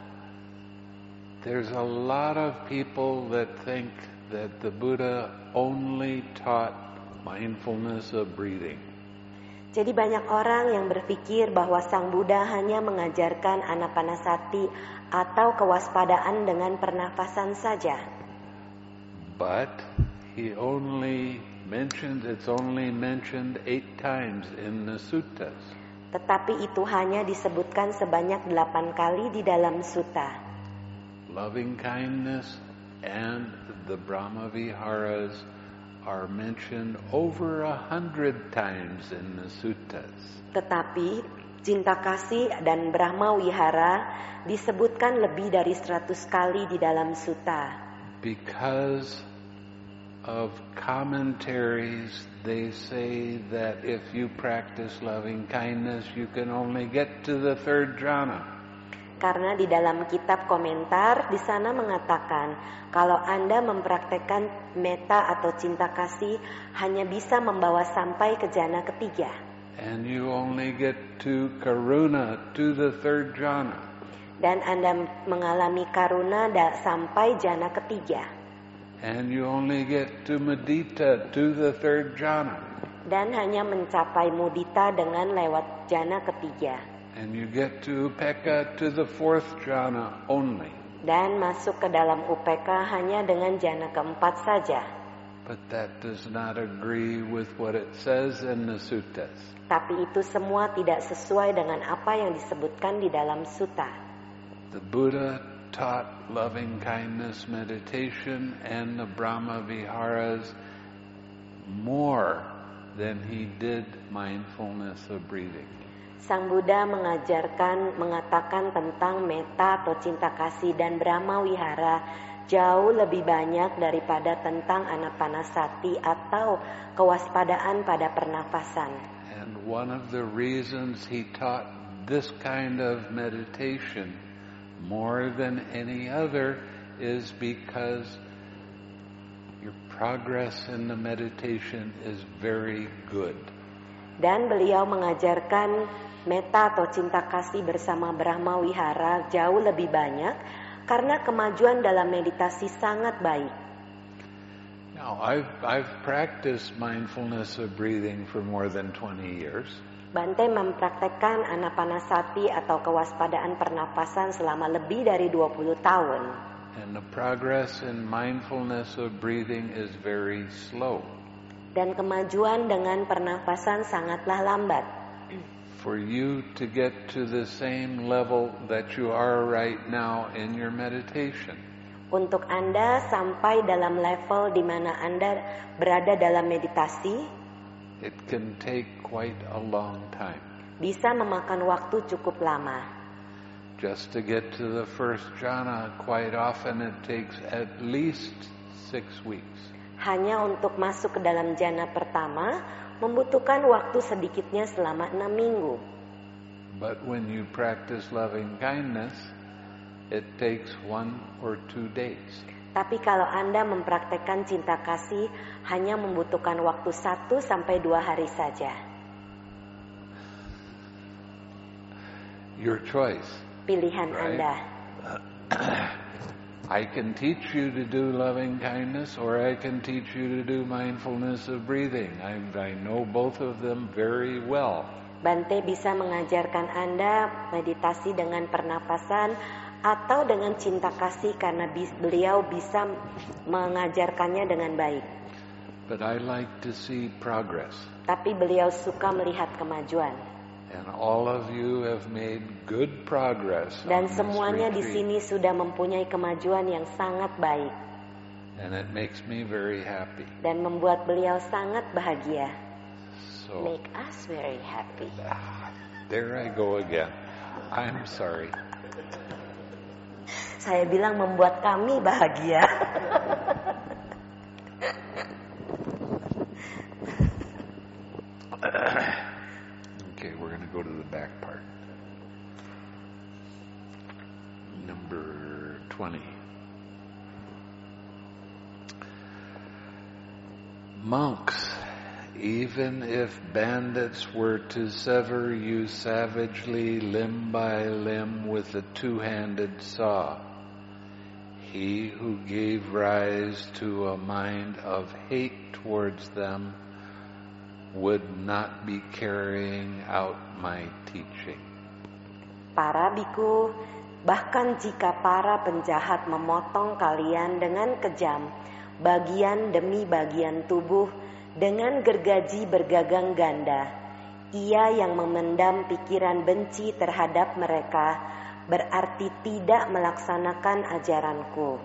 there's a lot of people that think that the Buddha only taught mindfulness of breathing. Jadi banyak orang yang berpikir bahwa Sang Buddha hanya mengajarkan anapanasati atau kewaspadaan dengan pernafasan saja. But he only mentioned, it's only mentioned eight times in the suttas. Tetapi itu hanya disebutkan sebanyak delapan kali di dalam sutta. Loving kindness and the Brahma Viharas are mentioned over a hundred times in the suttas. Tetapi cinta kasih dan Brahma Wihara disebutkan lebih dari seratus kali di dalam sutta. Because of commentaries, they say that if you practice loving kindness, you can only get to the third jhana. Karena di dalam kitab komentar di sana mengatakan kalau Anda mempraktekkan metta atau cinta kasih hanya bisa membawa sampai ke jana ketiga. And you only get to karuna, to the third jhana. Dan Anda mengalami karuna sampai jana ketiga. And you only get to mudita, to the third jhana. Dan hanya mencapai mudita dengan lewat jana ketiga. And you get to upeka, to the fourth jhana only. Dan masuk ke dalam upeka hanya dengan jana keempat saja. But that does not agree with what it says in the suttas. Tapi itu semua tidak sesuai dengan apa yang disebutkan di dalam sutta. The Buddha taught loving kindness meditation and the Brahma Viharas more than he did mindfulness of breathing. Sang Buddha mengajarkan, mengatakan tentang metta atau cinta kasih dan Brahma Wihara jauh lebih banyak daripada tentang anapanasati atau kewaspadaan pada pernafasan. And one of the reasons he taught this kind of meditation more than any other is because your progress in the meditation is very good. Dan beliau mengajarkan metta atau cinta kasih bersama Brahma Wihara jauh lebih banyak karena kemajuan dalam meditasi sangat baik. Now, I've I've practiced mindfulness of breathing for more than twenty years. Bante mempraktekkan anapanasati atau kewaspadaan pernafasan selama lebih dari dua puluh tahun. And the progress in mindfulness of breathing is very slow. Dan kemajuan dengan pernafasan sangatlah lambat. For you to get to the same level that you are right now in your meditation. Untuk Anda sampai dalam level di mana Anda berada dalam meditasi, it can take quite a long time. Bisa memakan waktu cukup lama. Just to get to the first jhana, quite often it takes at least six weeks. Hanya untuk masuk ke dalam jana pertama membutuhkan waktu sedikitnya selama enam minggu. But when you practice loving kindness, it takes one or two days. Tapi kalau Anda mempraktekkan cinta kasih, hanya membutuhkan waktu satu sampai dua hari saja. Your choice. Pilihan Right. Anda. I can teach you to do loving kindness, or I can teach you to do mindfulness of breathing. I, I know both of them very well. Bante bisa mengajarkan Anda meditasi dengan pernapasan atau dengan cinta kasih karena beliau bisa mengajarkannya dengan baik. But I like to see progress. Tapi beliau suka melihat kemajuan. And all of you have made good progress. Dan on this semuanya di retreat. sini sudah mempunyai kemajuan yang sangat baik. And it makes me very happy. Dan membuat beliau sangat bahagia. So Make us very happy. there I go again. I'm sorry. Saya bilang membuat kami bahagia. Okay, we're going to go to the back part. Number twenty. Monks, even if bandits were to sever you savagely limb by limb with a two-handed saw, he who gave rise to a mind of hate towards them would not be carrying out my teaching. Para biku, bahkan jika para penjahat memotong kalian dengan kejam, bagian demi bagian tubuh, dengan gergaji bergagang ganda, ia yang memendam pikiran benci terhadap mereka, berarti tidak melaksanakan ajaranku.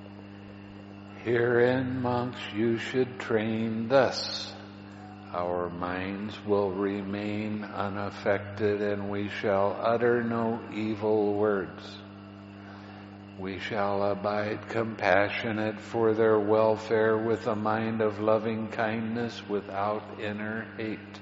Herein, monks, you should train thus. Our minds will remain unaffected, and we shall utter no evil words. We shall abide compassionate for their welfare with a mind of loving kindness without inner hate.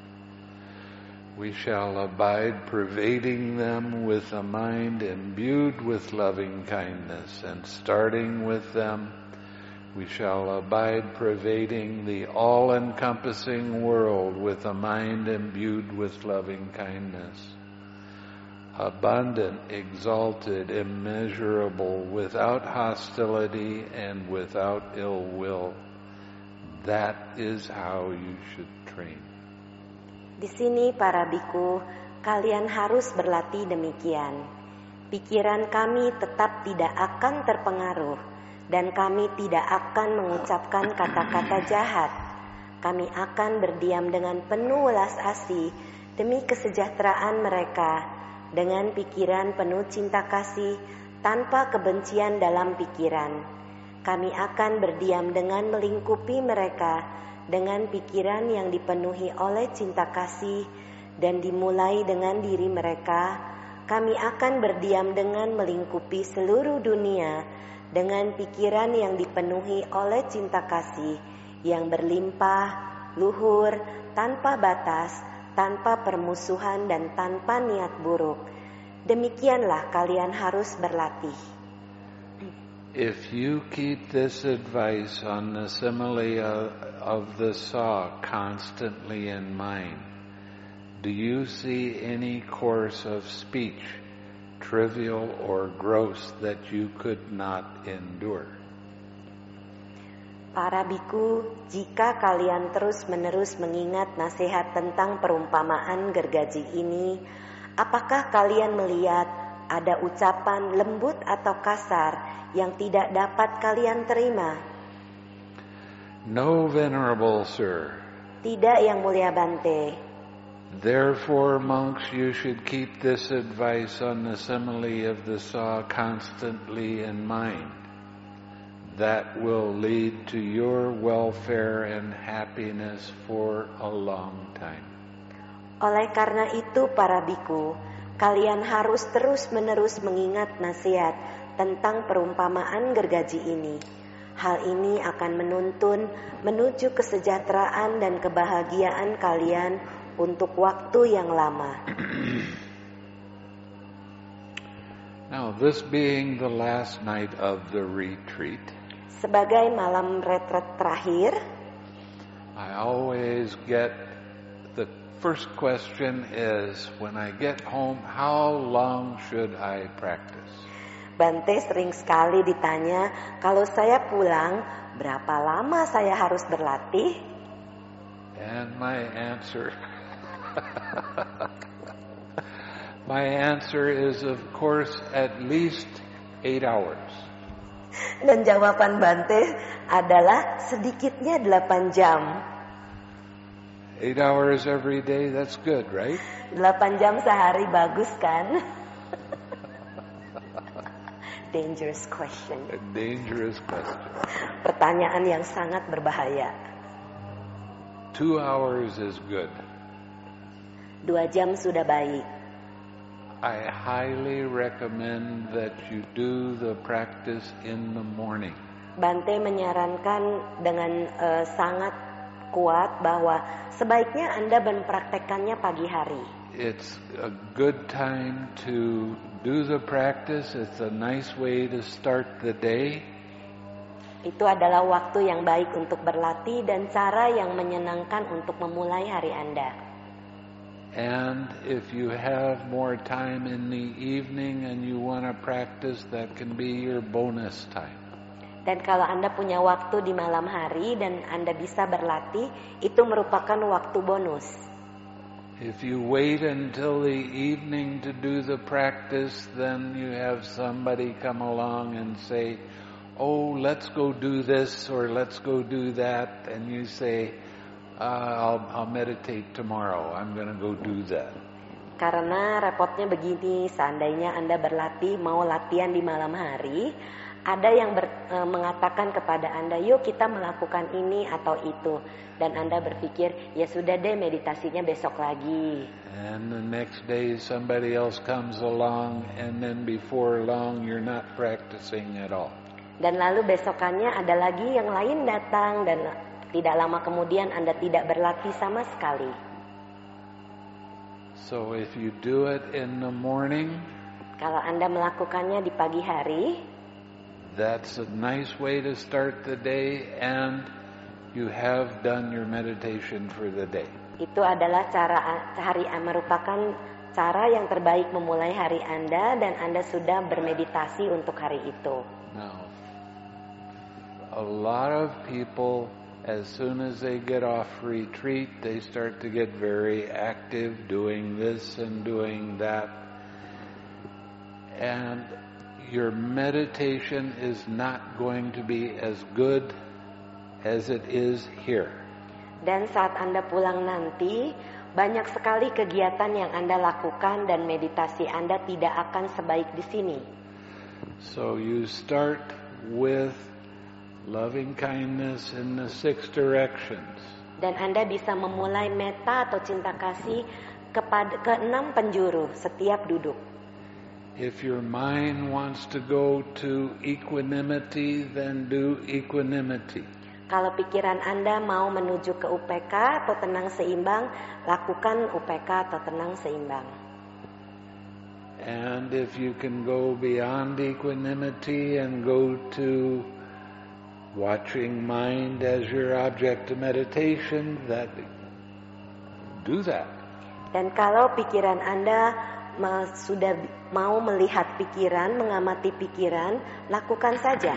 We shall abide pervading them with a mind imbued with loving kindness, and starting with them, we shall abide pervading the all-encompassing world with a mind imbued with loving kindness. Abundant, exalted, immeasurable, without hostility and without ill will. That is how you should train. Di sini para biku, kalian harus berlatih demikian. Pikiran kami tetap tidak akan terpengaruh, dan kami tidak akan mengucapkan kata-kata jahat. Kami akan berdiam dengan penuh welas asih demi kesejahteraan mereka, dengan pikiran penuh cinta kasih tanpa kebencian dalam pikiran. Kami akan berdiam dengan melingkupi mereka dengan pikiran yang dipenuhi oleh cinta kasih dan dimulai dengan diri mereka. Kami akan berdiam dengan melingkupi seluruh dunia dengan pikiran yang dipenuhi oleh cinta kasih yang berlimpah, luhur, tanpa batas, tanpa permusuhan dan tanpa niat buruk. Demikianlah kalian harus berlatih. If you keep this advice on the simile of the saw constantly in mind, do you see any course of speech, trivial or gross, that you could not endure? Para biku, jika kalian terus-menerus mengingat nasihat tentang perumpamaan gergaji ini, apakah kalian melihat ada ucapan lembut atau kasar yang tidak dapat kalian terima? No, venerable sir. Tidak, yang mulia Bante. Therefore, monks, you should keep this advice on the simile of the saw constantly in mind. That will lead to your welfare and happiness for a long time. Oleh karena itu, para biku, kalian harus terus-menerus mengingat nasihat tentang perumpamaan gergaji ini. Hal ini akan menuntun menuju kesejahteraan dan kebahagiaan kalian untuk waktu yang lama. Now, this being the last night of the retreat, sebagai malam retret terakhir, I always get the first question is, when I get home, how long should I practice? Bante sering sekali ditanya, kalau saya pulang, berapa lama saya harus berlatih? And my answer, my answer is, of course, at least eight hours. Dan jawaban Bante adalah sedikitnya delapan jam. Eight hours every day, that's good, right? Delapan jam sehari bagus kan? Dangerous question. A dangerous question. Pertanyaan yang sangat berbahaya. Two hours is good. Dua jam sudah baik. I highly recommend that you do the practice in the morning. Bante menyarankan dengan uh, sangat kuat bahwa sebaiknya Anda mempraktekkannya pagi hari. It's a good time to do the practice. It's a nice way to start the day. Itu adalah waktu yang baik untuk berlatih dan cara yang menyenangkan untuk memulai hari Anda. And if you have more time in the evening and you want to practice, that can be your bonus time. Dan kalau Anda punya waktu di malam hari dan Anda bisa berlatih, itu merupakan waktu bonus. If you wait until the evening to do the practice, then you have somebody come along and say, oh, let's go do this or let's go do that. And you say, uh, I'll, I'll meditate tomorrow. I'm going to go do that. Karena repotnya begini, seandainya Anda berlatih, mau latihan di malam hari, ada yang ber, e, mengatakan kepada Anda, yuk kita melakukan ini atau itu. Dan Anda berpikir, ya sudah deh meditasinya besok lagi. And the next day somebody else comes along and then before long you're not practicing at all. Dan lalu besokannya ada lagi yang lain datang dan tidak lama kemudian Anda tidak berlatih sama sekali. So if you do it in the morning, kalau Anda melakukannya di pagi hari, that's a nice way to start the day and you have done your meditation for the day. Itu adalah cara hari merupakan cara yang terbaik memulai hari Anda dan Anda sudah bermeditasi untuk hari itu. Now, a lot of people, as soon as they get off retreat, they start to get very active doing this and doing that. And your meditation is not going to be as good as it is here. Dan saat Anda pulang nanti, banyak sekali kegiatan yang Anda lakukan dan meditasi Anda tidak akan sebaik di sini. So you start with loving kindness in the six directions. Dan Anda bisa memulai metta atau cinta kasih kepada keenam penjuru setiap duduk. If your mind wants to go to equanimity, then do equanimity. Kalau pikiran Anda mau menuju ke U P K atau tenang seimbang, lakukan U P K atau tenang seimbang. And if you can go beyond equanimity and go to watching mind as your object of meditation, that do that. Dan kalau pikiran Anda sudah mau melihat pikiran, mengamati pikiran, lakukan saja.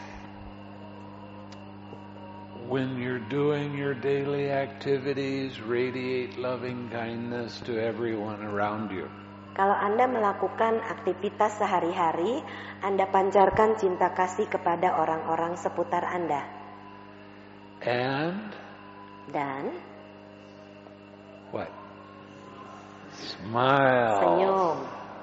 When you're doing your daily activities, radiate loving kindness to everyone around you. Kalau Anda melakukan aktivitas sehari-hari, Anda pancarkan cinta kasih kepada orang-orang seputar Anda. And dan what? Smile. Senyum.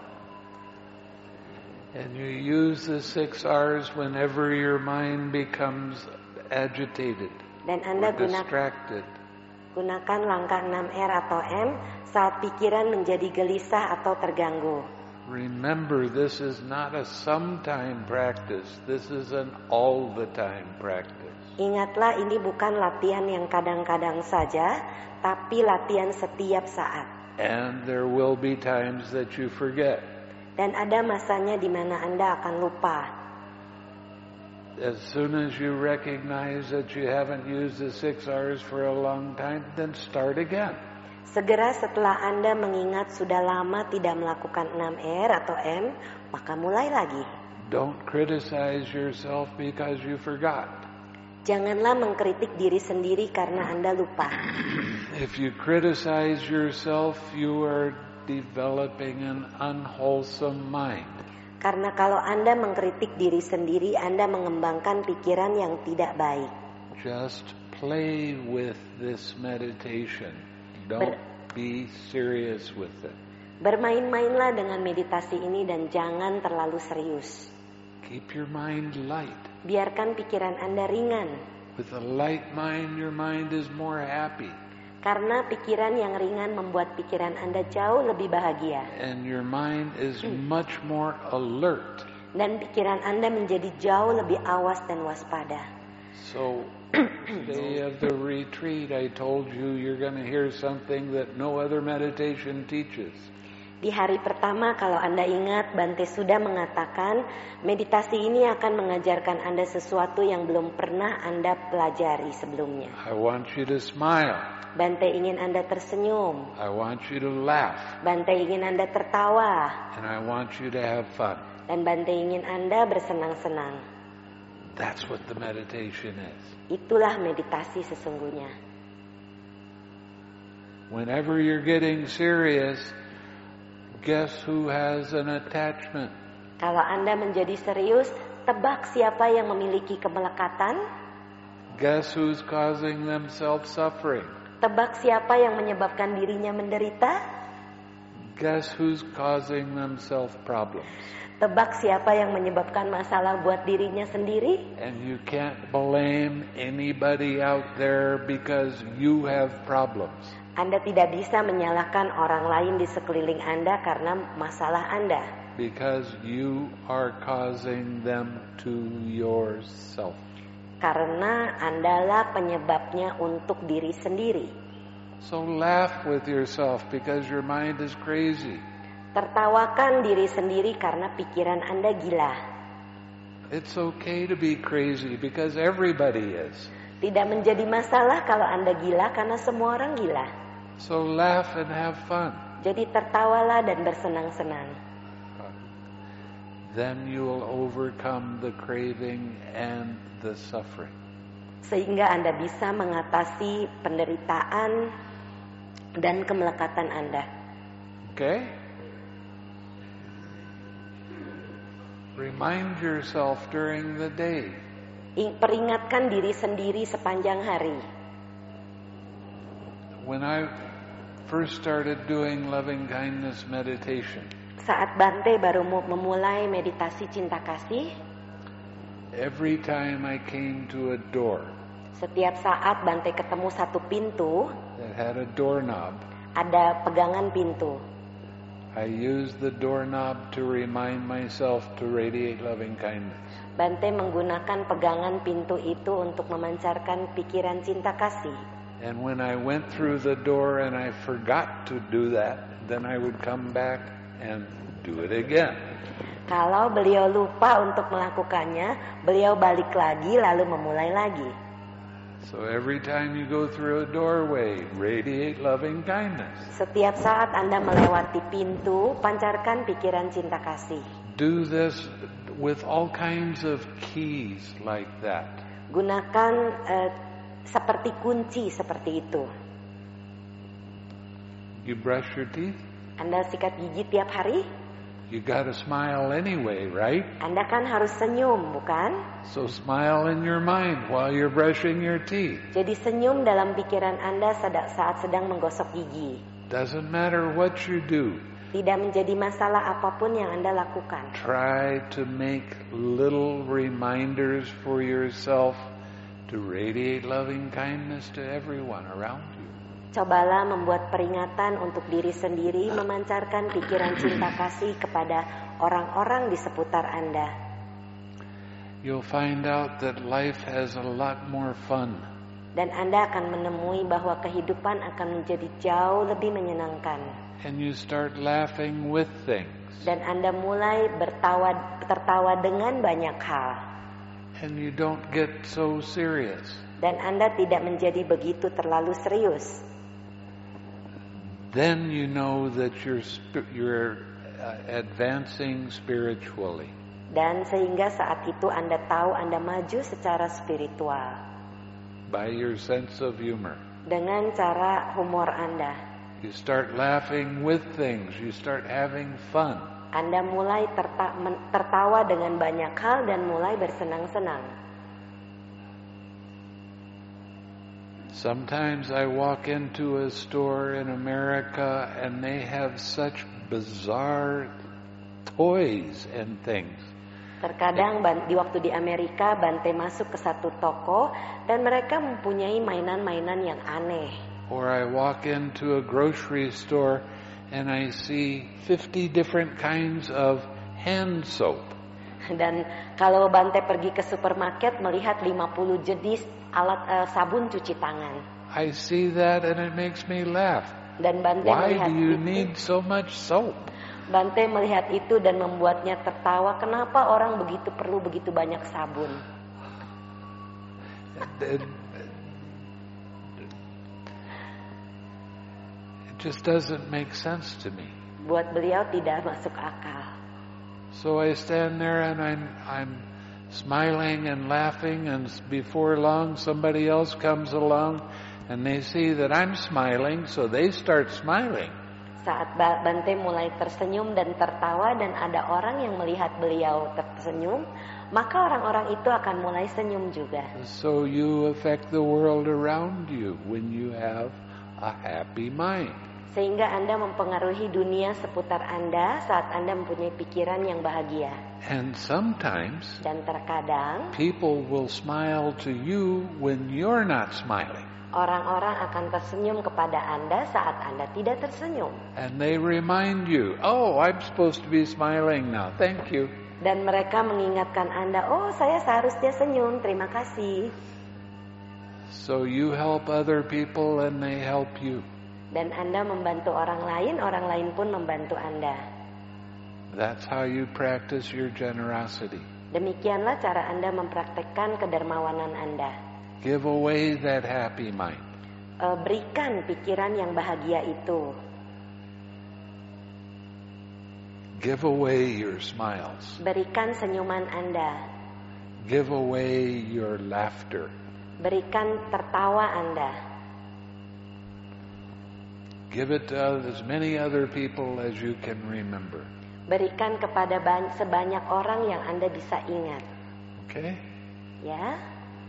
And you use the six R's whenever your mind becomes agitated dan Anda or distracted. Gunakan langkah enam R atau M saat pikiran menjadi gelisah atau terganggu. Remember, this is not a sometime practice. This is an all the time practice. Ingatlah, ini bukan latihan yang kadang-kadang saja, tapi latihan setiap saat. And there will be times that you forget. Dan ada masanya di mana Anda akan lupa. As soon as you recognize that you haven't used the six R's for a long time, then start again. Segera setelah Anda mengingat sudah lama tidak melakukan enam R atau M, maka mulai lagi. Don't criticize yourself because you forgot. Janganlah mengkritik diri sendiri karena Anda lupa. If you criticize yourself, you are developing an unwholesome mind. Karena kalau Anda mengkritik diri sendiri, Anda mengembangkan pikiran yang tidak baik. Just play with this meditation. Don't Ber- be serious with it. Bermain-mainlah dengan meditasi ini dan jangan terlalu serius. Keep your mind light. Biarkan pikiran Anda ringan. With a light mind, your mind is more happy. Karena pikiran yang ringan membuat pikiran Anda jauh lebih bahagia. And your mind is much more alert. Dan pikiran Anda menjadi jauh lebih awas dan waspada. So, day of the retreat, I told you you're going to hear something that no other meditation teaches. Di hari pertama, kalau Anda ingat, Bante sudah mengatakan meditasi ini akan mengajarkan Anda sesuatu yang belum pernah Anda pelajari sebelumnya. I want you to smile. Bante ingin Anda tersenyum. I want you to laugh. Bante ingin Anda tertawa. And I want you to have fun. Dan Bante ingin Anda bersenang-senang. That's what the meditation is. Itulah meditasi sesungguhnya. Whenever you're getting serious, guess who has an attachment? Kalau Anda menjadi serius, tebak siapa yang memiliki kemelekatan? Guess who's causing themselves suffering? Tebak siapa yang menyebabkan dirinya menderita? Guess who's causing themselves problems? Tebak siapa yang menyebabkan masalah buat dirinya sendiri? And you can't blame anybody out there because you have problems. Anda tidak bisa menyalahkan orang lain di sekeliling Anda karena masalah Anda. Because you are causing them to yourself. Karena Andalah penyebabnya untuk diri sendiri. So laugh with yourself because your mind is crazy. Tertawakan diri sendiri karena pikiran Anda gila. It's okay to be crazy because everybody is. Tidak menjadi masalah kalau Anda gila karena semua orang gila. So laugh and have fun. Jadi tertawalah dan bersenang-senang. Then you will overcome the craving and the suffering. Sehingga Anda bisa mengatasi penderitaan dan kemelekatan Anda. Okay? Remind yourself during the day. Peringatkan diri sendiri sepanjang hari. When I first started doing loving kindness meditation, saat Bante baru memulai meditasi cinta kasih, every time I came to a door, setiap saat Bante ketemu satu pintu that had a doorknob, ada pegangan pintu, I used the doorknob to remind myself to radiate loving kindness. Bante menggunakan pegangan pintu itu untuk memancarkan pikiran cinta kasih. And when I went through the door and I forgot to do that, then I would come back and do it again. Kalau beliau lupa untuk melakukannya, beliau balik lagi lalu memulai lagi. So every time you go through a doorway, radiate loving kindness. Setiap saat Anda melewati pintu, pancarkan pikiran cinta kasih. Do this with all kinds of keys like that. Gunakan uh, seperti kunci seperti itu. You brush your teeth? Anda sikat gigi tiap hari? You gotta smile anyway, right? Anda kan harus senyum, bukan? So smile in your mind while you're brushing your teeth. Jadi senyum dalam pikiran Anda saat sedang menggosok gigi. Doesn't matter what you do. Tidak menjadi masalah apapun yang Anda lakukan. Try to make little reminders for yourself to radiate loving kindness to everyone around you. Cobalah membuat peringatan untuk diri sendiri, memancarkan pikiran cinta kasih kepada orang-orang di seputar Anda. You'll find out that life has a lot more fun. Dan Anda akan menemui bahwa kehidupan akan menjadi jauh lebih menyenangkan. And you start laughing with things. Dan Anda mulai bertawa, tertawa dengan banyak hal. And you don't get so serious. Dan Anda tidak menjadi begitu terlalu serius. Then you know that you're you're uh, advancing spiritually. Dan sehingga saat itu Anda tahu Anda maju secara spiritual. By your sense of humor. Dengan cara humor Anda. You start laughing with things. You start having fun. Anda mulai terta- tertawa dengan banyak hal dan mulai bersenang-senang. Sometimes I walk into a store in America and they have such bizarre toys and things. Terkadang di waktu di Amerika, Bante masuk ke satu toko dan mereka mempunyai mainan-mainan yang aneh. Or I walk into a grocery store and I see fifty different kinds of hand soap. Dan kalau Bante pergi ke supermarket melihat lima puluh jenis alat uh, sabun cuci tangan. I see that and it makes me laugh. Dan Bante Why melihat do you itu. need so much soap? Bante melihat itu dan membuatnya tertawa. Kenapa orang begitu perlu begitu banyak sabun? It, it just doesn't make sense to me. Buat beliau tidak masuk akal. So I stand there and I'm I'm smiling and laughing, and before long somebody else comes along and they see that I'm smiling, so they start smiling. Saat Bante mulai tersenyum dan tertawa dan ada orang yang melihat beliau tersenyum, maka orang-orang itu akan mulai senyum juga. So you affect the world around you when you have a happy mind. Sehingga Anda mempengaruhi dunia seputar Anda saat Anda mempunyai pikiran yang bahagia. And sometimes Dan terkadang people will smile to you when you're not smiling. Orang-orang akan tersenyum kepada Anda saat Anda tidak tersenyum. And they remind you, oh, I'm supposed to be smiling now. Thank you. Dan mereka mengingatkan Anda, oh saya seharusnya senyum, terima kasih. So you help other people and they help you. Dan Anda membantu orang lain, orang lain pun membantu Anda. That's how you practice your generosity. Demikianlah cara Anda mempraktekkan kedermawanan Anda. Give away that happy mind. Uh, berikan pikiran yang bahagia itu. Give away your smiles. Berikan senyuman Anda. Give away your laughter. Berikan tertawa Anda. Give it to as many other people as you can remember. Berikan kepada sebanyak orang yang Anda bisa ingat. Okay? Ya.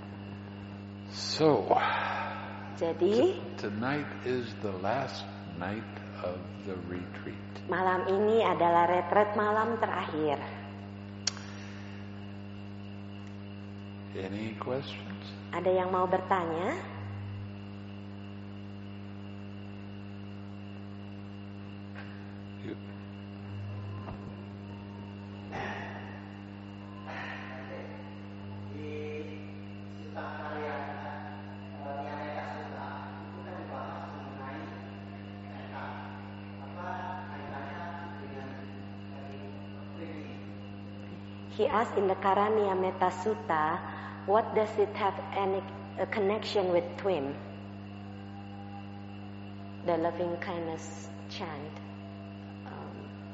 So, jadi t- tonight is the last night of the retreat. Malam ini adalah retret malam terakhir. Any questions? Ada yang mau bertanya? You. He asked in the Karaniya Metta Sutta, what does it have any a connection with twin? The loving kindness chant. Um,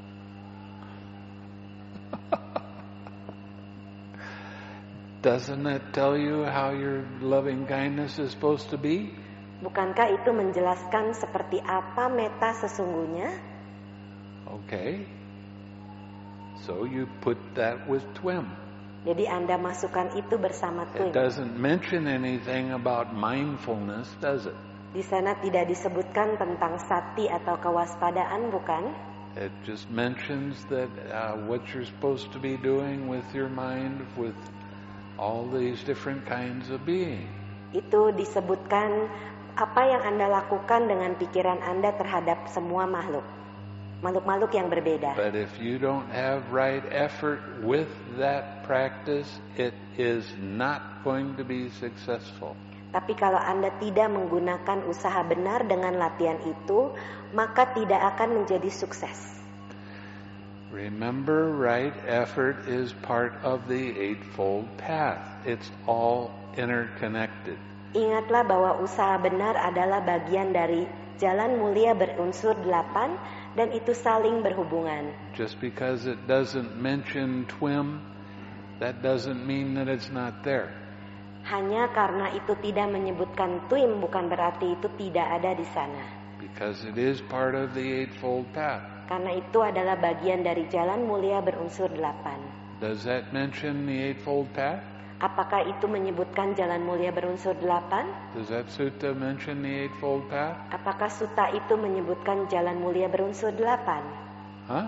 Doesn't it tell you how your loving kindness is supposed to be? Bukankah itu menjelaskan seperti apa metta sesungguhnya? Okay. So you put that with twim. Jadi Anda masukkan itu bersama twin. It doesn't mention anything about mindfulness, does it? Di sana tidak disebutkan tentang sati atau kewaspadaan, bukan? It just mentions that uh, what you're supposed to be doing with your mind, with all these different kinds of being. Itu disebutkan apa yang Anda lakukan dengan pikiran Anda terhadap semua makhluk. Makhluk-makhluk yang berbeda. But if you don't have right effort with that practice, it is not going to be successful. Tapi kalau Anda tidak menggunakan usaha benar dengan latihan itu, maka tidak akan menjadi sukses. Remember, right effort is part of the Eightfold Path. It's all interconnected. Ingatlah bahwa usaha benar adalah bagian dari jalan mulia berunsur delapan dan itu saling berhubungan. Just because it doesn't mention T W I M, that doesn't mean that it's not there. Hanya karena itu tidak menyebutkan T W I M bukan berarti itu tidak ada di sana. Because it is part of the Eightfold Path. Karena itu adalah bagian dari jalan mulia berunsur delapan. Does that mention the Eightfold Path? Apakah itu menyebutkan jalan mulia berunsur delapan? Does that sutta mention the Eightfold Path? Apakah sutta itu menyebutkan jalan mulia berunsur delapan? Huh?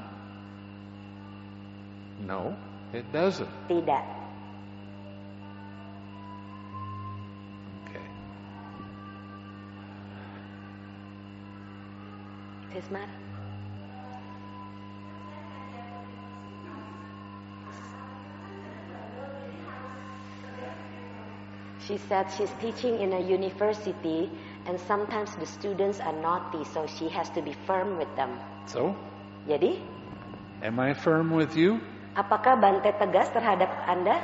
No, it doesn't. Tidak. Okay. Tismar? She said she's teaching in a university and sometimes the students are naughty, so she has to be firm with them. So? Jadi? Am I firm with you? Apakah Bante tegas terhadap Anda?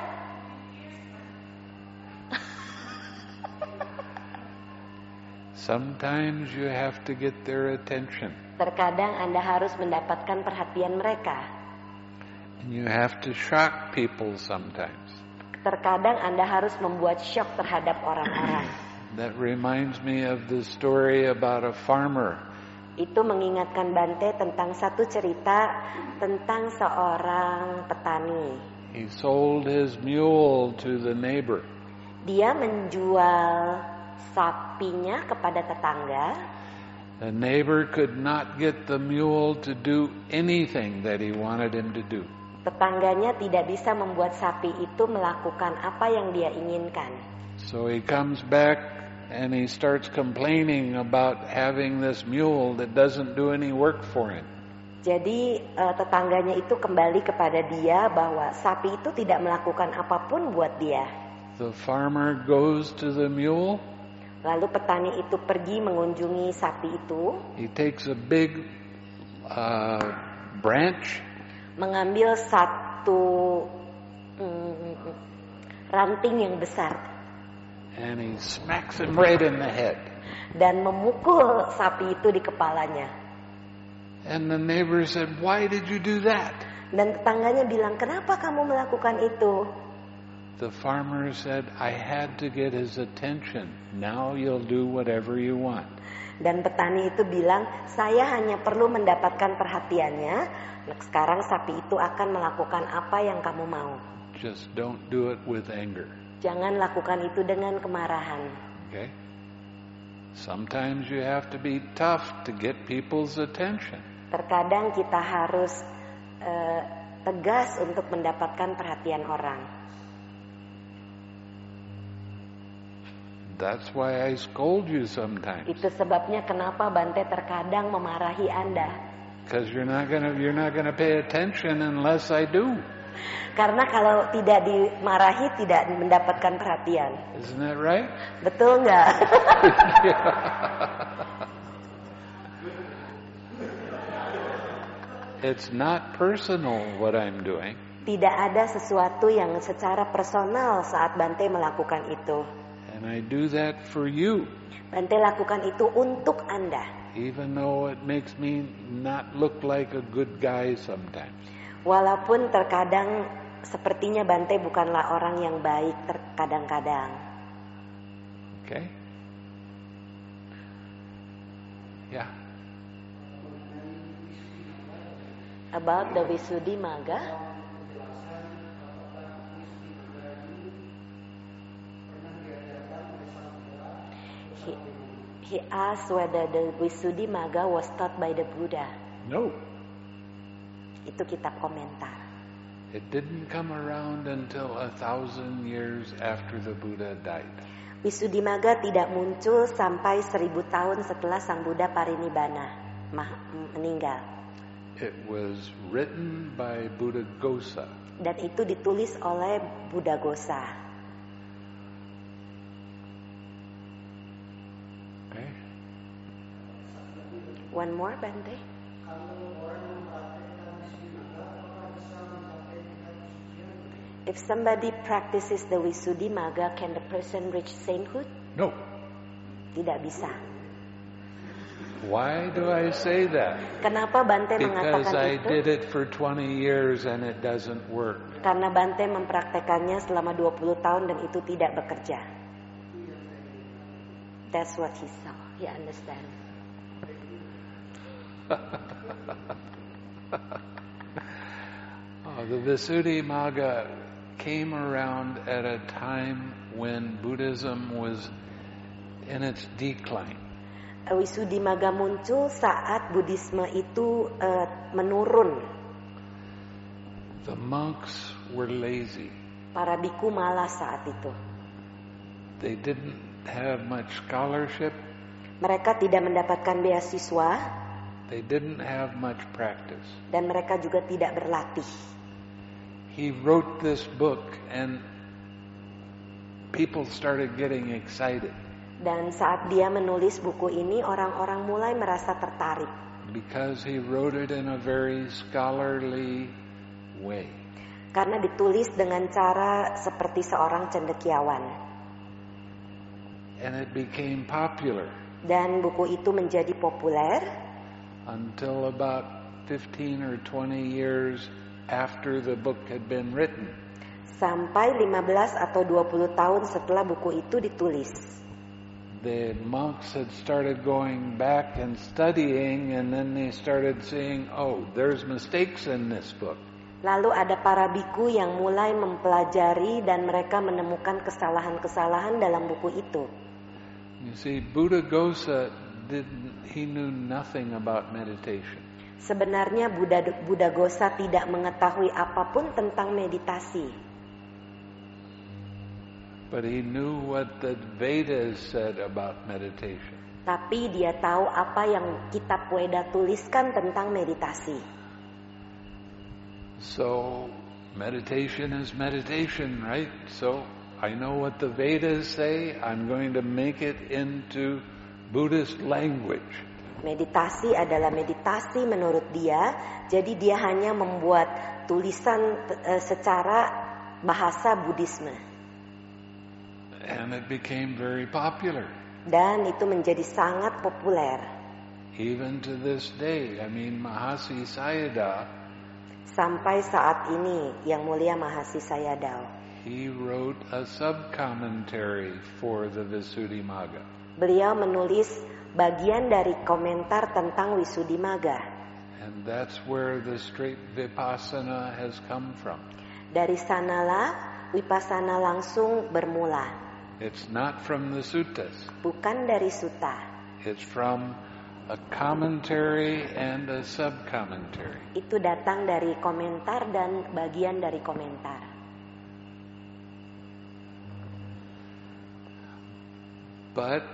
Sometimes you have to get their attention. Terkadang Anda harus mendapatkan perhatian mereka. And you have to shock people sometimes. Terkadang Anda harus membuat syok terhadap orang-orang. That reminds me of the story about a farmer. Itu mengingatkan Bante tentang satu cerita tentang seorang petani. He sold his mule to the neighbor. Dia menjual sapinya kepada tetangga. The neighbor could not get the mule to do anything that he wanted him to do. Tetangganya tidak bisa membuat sapi itu melakukan apa yang dia inginkan. So he comes back and he starts complaining about having this mule that doesn't do any work for him. Jadi uh, tetangganya itu kembali kepada dia bahwa sapi itu tidak melakukan apapun buat dia. The farmer goes to the mule. Lalu petani itu pergi mengunjungi sapi itu. He takes a big uh, branch. Mengambil satu mm, ranting yang besar. And he smacks him right in the head. Dan memukul sapi itu di kepalanya. And the neighbor said, "Why did you do that?" Dan tetangganya bilang, "Kenapa kamu melakukan itu?" The farmer said, "I had to get his attention. Now you'll do whatever you want." Dan petani itu bilang, "Saya hanya perlu mendapatkan perhatiannya. Sekarang sapi itu akan melakukan apa yang kamu mau. Just don't do it with anger." Jangan lakukan itu dengan kemarahan. Okay? Sometimes you have to be tough to get people's attention. Terkadang kita harus uh, tegas untuk mendapatkan perhatian orang. That's why I scold you sometimes. Itu sebabnya kenapa Bante terkadang memarahi Anda. Because you're not gonna you're not gonna pay attention unless I do. Karena kalau tidak dimarahi tidak mendapatkan perhatian. Isn't that right? Betul nggak? It's not personal what I'm doing. Tidak ada sesuatu yang secara personal saat Bante melakukan itu. And I do that for you. Bante lakukan itu untuk Anda. Even though it makes me not look like a good guy sometimes. Walaupun terkadang sepertinya Bante bukanlah orang yang baik terkadang-kadang. Okay? Yeah. About the Visuddhimagga. He, he asked whether the Visuddhimagga was taught by the Buddha. No. Itu kitab komentar. It didn't come around until a thousand years after the Buddha died. Visuddhimagga tidak muncul sampai seribu tahun setelah Sang Buddha parinibbana, meninggal. It was written by Buddhaghosa. Dan itu ditulis oleh Buddhaghosa. One more, Bante. If somebody practices the Visuddhimagga, can the person reach sainthood? No. Tidak bisa. Why do I say that? Kenapa Bante Because mengatakan I itu? did it for twenty years and it doesn't work. Karena Bante mempraktekannya selama dua puluh tahun dan itu tidak bekerja. That's what he saw. He understand. Oh, the Visuddhimagga came around at a time when Buddhism was in its decline. Visuddhimagga muncul saat Buddhisme itu uh, menurun. The monks were lazy. Para biku malas saat itu. They didn't have much scholarship. Mereka tidak mendapatkan beasiswa. They didn't have much practice. Dan mereka juga tidak berlatih. He wrote this book and people started getting excited. Dan saat dia menulis buku ini, orang-orang mulai merasa tertarik. Because he wrote it in a very scholarly way. Karena ditulis dengan cara seperti seorang cendekiawan. And it became popular. Dan buku itu menjadi populer. Until about fifteen or twenty years after the book had been written. Sampai lima belas atau dua puluh tahun setelah buku itu ditulis. The monks had started going back and studying, and then they started seeing, oh, there's mistakes in this book. Lalu ada para biku yang mulai mempelajari dan mereka menemukan kesalahan-kesalahan dalam buku itu. You see, Buddhaghosa didn't, he knew nothing about meditation. Sebenarnya Buddha, Buddhaghosa tidak mengetahui apapun tentang meditasi. But he knew what the Vedas said about meditation. Tapi dia tahu apa yang kitab Weda tuliskan tentang meditasi. So, meditation is meditation, right? So, I know what the Vedas say. I'm going to make it into Buddhist language. Meditasi adalah meditasi menurut dia. Jadi dia hanya membuat tulisan uh, secara bahasa Buddhisme. And it became very popular. Dan itu menjadi sangat populer. Even to this day, I mean, Mahasi Sayadaw. Sampai saat ini, Yang Mulia Mahasi Sayadaw. He wrote a sub-commentary for the Visuddhimagga. Beliau menulis bagian dari komentar tentang Visuddhimagga. And that's where the straight Vipassana has come from. Dari sanalah Vipassana langsung bermula. It's not from the suttas. Bukan dari sutta. It's from a commentary and a sub-commentary. Itu datang dari komentar dan bagian dari komentar. But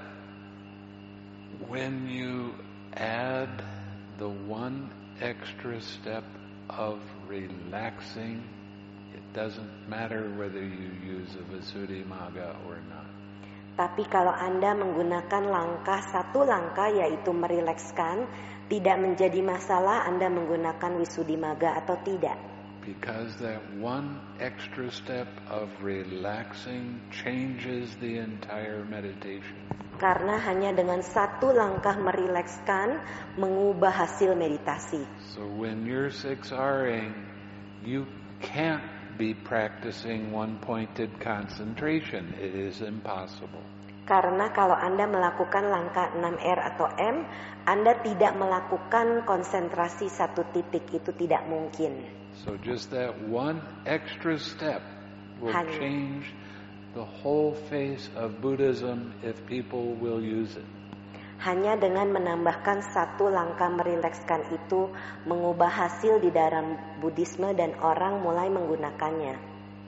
when you add the one extra step of relaxing, it doesn't matter whether you use a Visuddhimagga or not. Tapi kalau Anda menggunakan langkah satu langkah yaitu merilekskan, tidak menjadi masalah Anda menggunakan Visuddhimagga atau tidak. Because that one extra step of relaxing changes the entire meditation. Karena hanya dengan satu langkah merilekskan mengubah hasil meditasi. So when you're six R-ing, you can't be practicing one-pointed concentration. It is impossible. Karena kalau Anda melakukan langkah enam R atau M, Anda tidak melakukan konsentrasi satu titik, itu tidak mungkin. So just that one extra step will Hanya. change the whole face of Buddhism if people will use it. Hanya dengan menambahkan satu langkah merilekskan itu mengubah hasil di dalam Buddhisme dan orang mulai menggunakannya.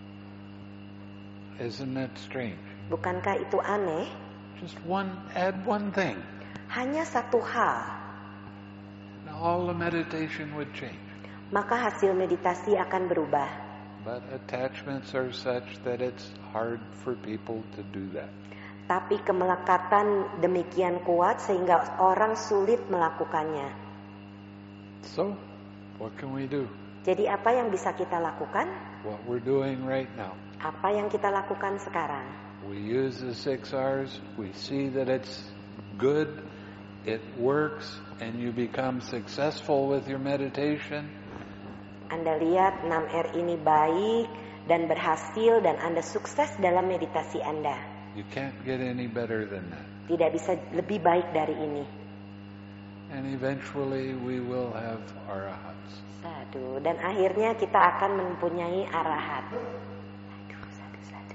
Isn't that strange? Bukankah itu aneh? Just one, add one thing. Hanya satu hal. And all the meditation would change. Maka hasil meditasi akan berubah. But attachments are such that it's hard for people to do that. Tapi kemelekatan demikian kuat sehingga orang sulit melakukannya. So, what can we do? Jadi apa yang bisa kita lakukan? What we're doing right now. Apa yang kita lakukan sekarang? We use the six R's. We see that it's good, it works, and you become successful with your meditation. Anda lihat enam R ini baik dan berhasil dan Anda sukses dalam meditasi Anda. You can't get any better than that. Tidak bisa lebih baik dari ini. And eventually we will have arahats. Sadu. Dan akhirnya kita akan mempunyai arahat. Sadu, sadu, sadu.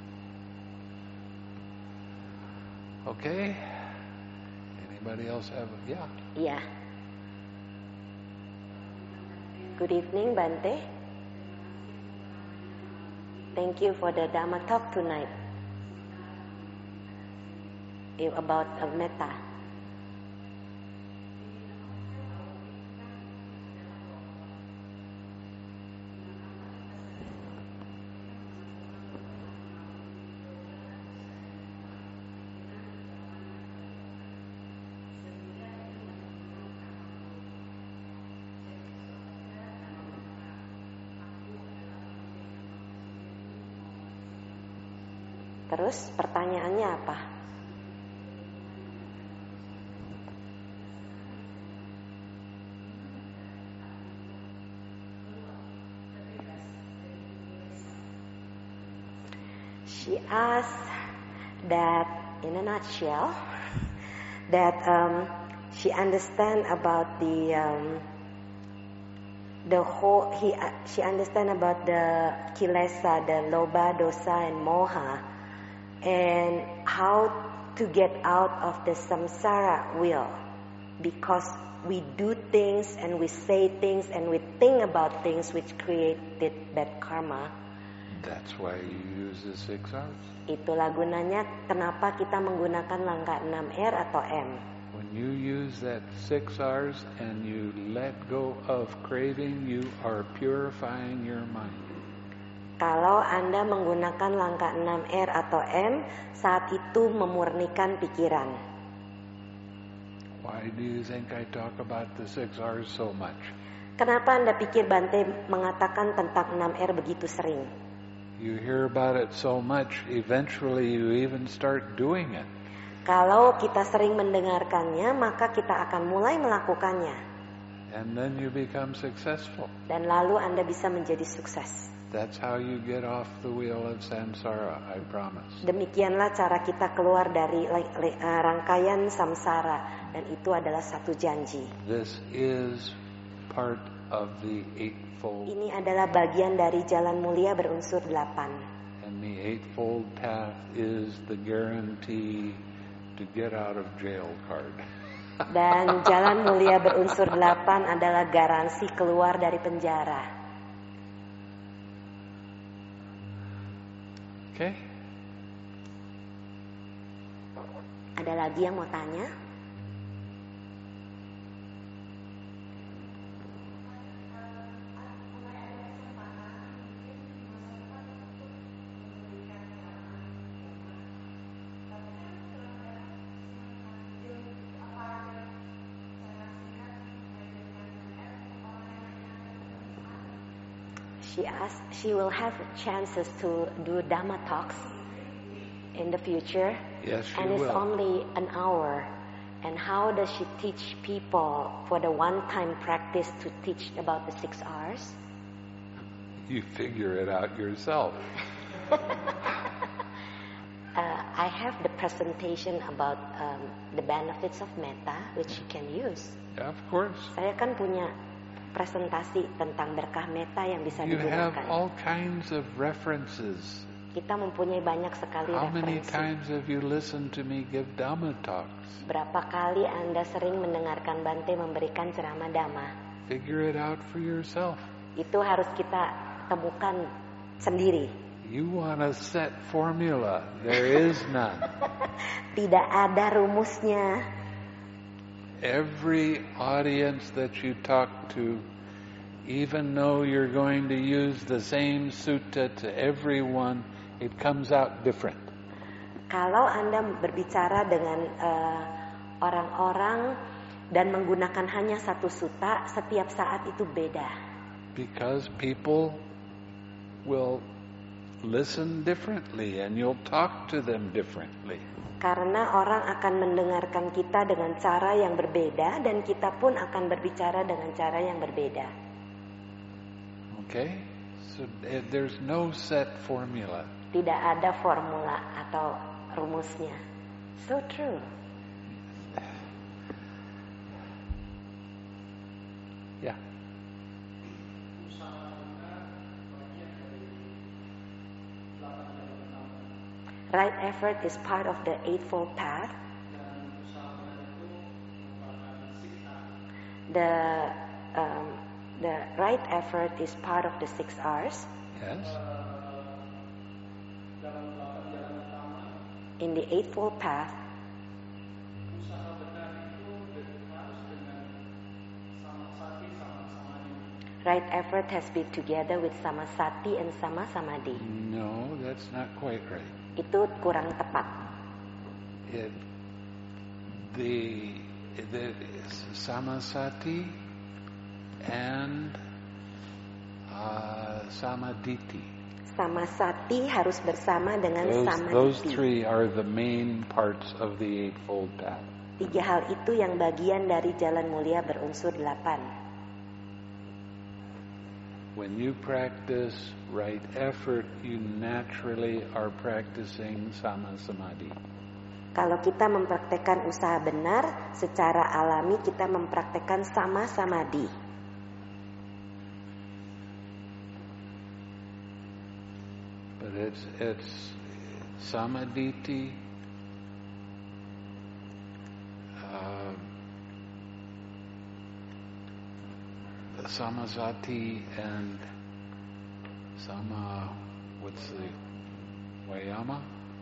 Okay. Anybody else have? Yeah. Iya. Good evening, Bante. Thank you for the Dhamma talk tonight. About uh, metta. Terus pertanyaannya apa? She asked that, in a nutshell, that um, she understand about the um, the whole. He uh, she understand about the kilesa, the loba, dosa, and moha, and how to get out of the samsara wheel, because we do things and we say things and we think about things which created bad karma. That's why you use the six R's. Itulah gunanya kenapa kita menggunakan langkah enam R atau M. When you use that six R's and you let go of craving, you are purifying your mind. Kalau Anda menggunakan langkah enam R atau M, saat itu memurnikan pikiran. Why do you think I talk about the six R's so much? Kenapa Anda pikir Bante mengatakan tentang enam R begitu sering? You hear about it so much, eventually you even start doing it. Kalau kita sering mendengarkannya, maka kita akan mulai melakukannya. And then you become successful. Dan lalu Anda bisa menjadi sukses. That's how you get off the wheel of samsara, I promise. Demikianlah cara kita keluar dari uh, rangkaian samsara, dan itu adalah satu janji. This is part of the eightfold. Ini adalah bagian dari jalan mulia berunsur delapan. And the eightfold path is the guarantee to get out of jail card. Dan jalan mulia berunsur delapan adalah garansi keluar dari penjara. Okay. Ada lagi yang mau tanya? She asked, she will have chances to do Dhamma talks in the future. Yes, she and it's will. only an hour. And how does she teach people for the one-time practice to teach about the six R's? You figure it out yourself. uh, I have the presentation about um, the benefits of metta, which you can use. Yeah, of course. Saya kan punya presentasi tentang berkah metta yang bisa You digunakan. have all kinds of references. Kita mempunyai banyak sekali How many referensi. times have you listened to me give Dhamma talks? Berapa kali Anda sering mendengarkan Bante memberikan ceramah Dhamma? Figure it out for yourself. Itu harus kita temukan sendiri. You want a set formula. There is none. Tidak ada rumusnya. Every audience that you talk to, even though you're going to use the same sutta to everyone, it comes out different. Kalau Anda berbicara dengan uh, orang-orang dan menggunakan hanya satu sutta, setiap saat itu beda. Because people will listen differently and you'll talk to them differently. Karena orang akan mendengarkan kita dengan cara yang berbeda dan kita pun akan berbicara dengan cara yang berbeda. Okay? So uh, there's no set formula. Tidak ada formula atau rumusnya. So true. Yeah. Right effort is part of the Eightfold Path. The um, the right effort is part of the six R's. Yes. In the Eightfold Path, right effort has been together with samasati and samasamadhi. No, that's not quite right. Itu kurang tepat. It, the the samasati and uh, samaditi. Samasati harus bersama dengan Those, samadhi. those three are the main parts of the Eightfold Path. Tiga hal itu yang bagian dari jalan mulia berunsur delapan. When you practice right effort, you naturally are practicing sama samadhi. Kalau kita mempraktekkan usaha benar, secara alami kita mempraktekkan sama samadhi. But it's it's samaditi, uh, samazati, and sama. What's the Vayama?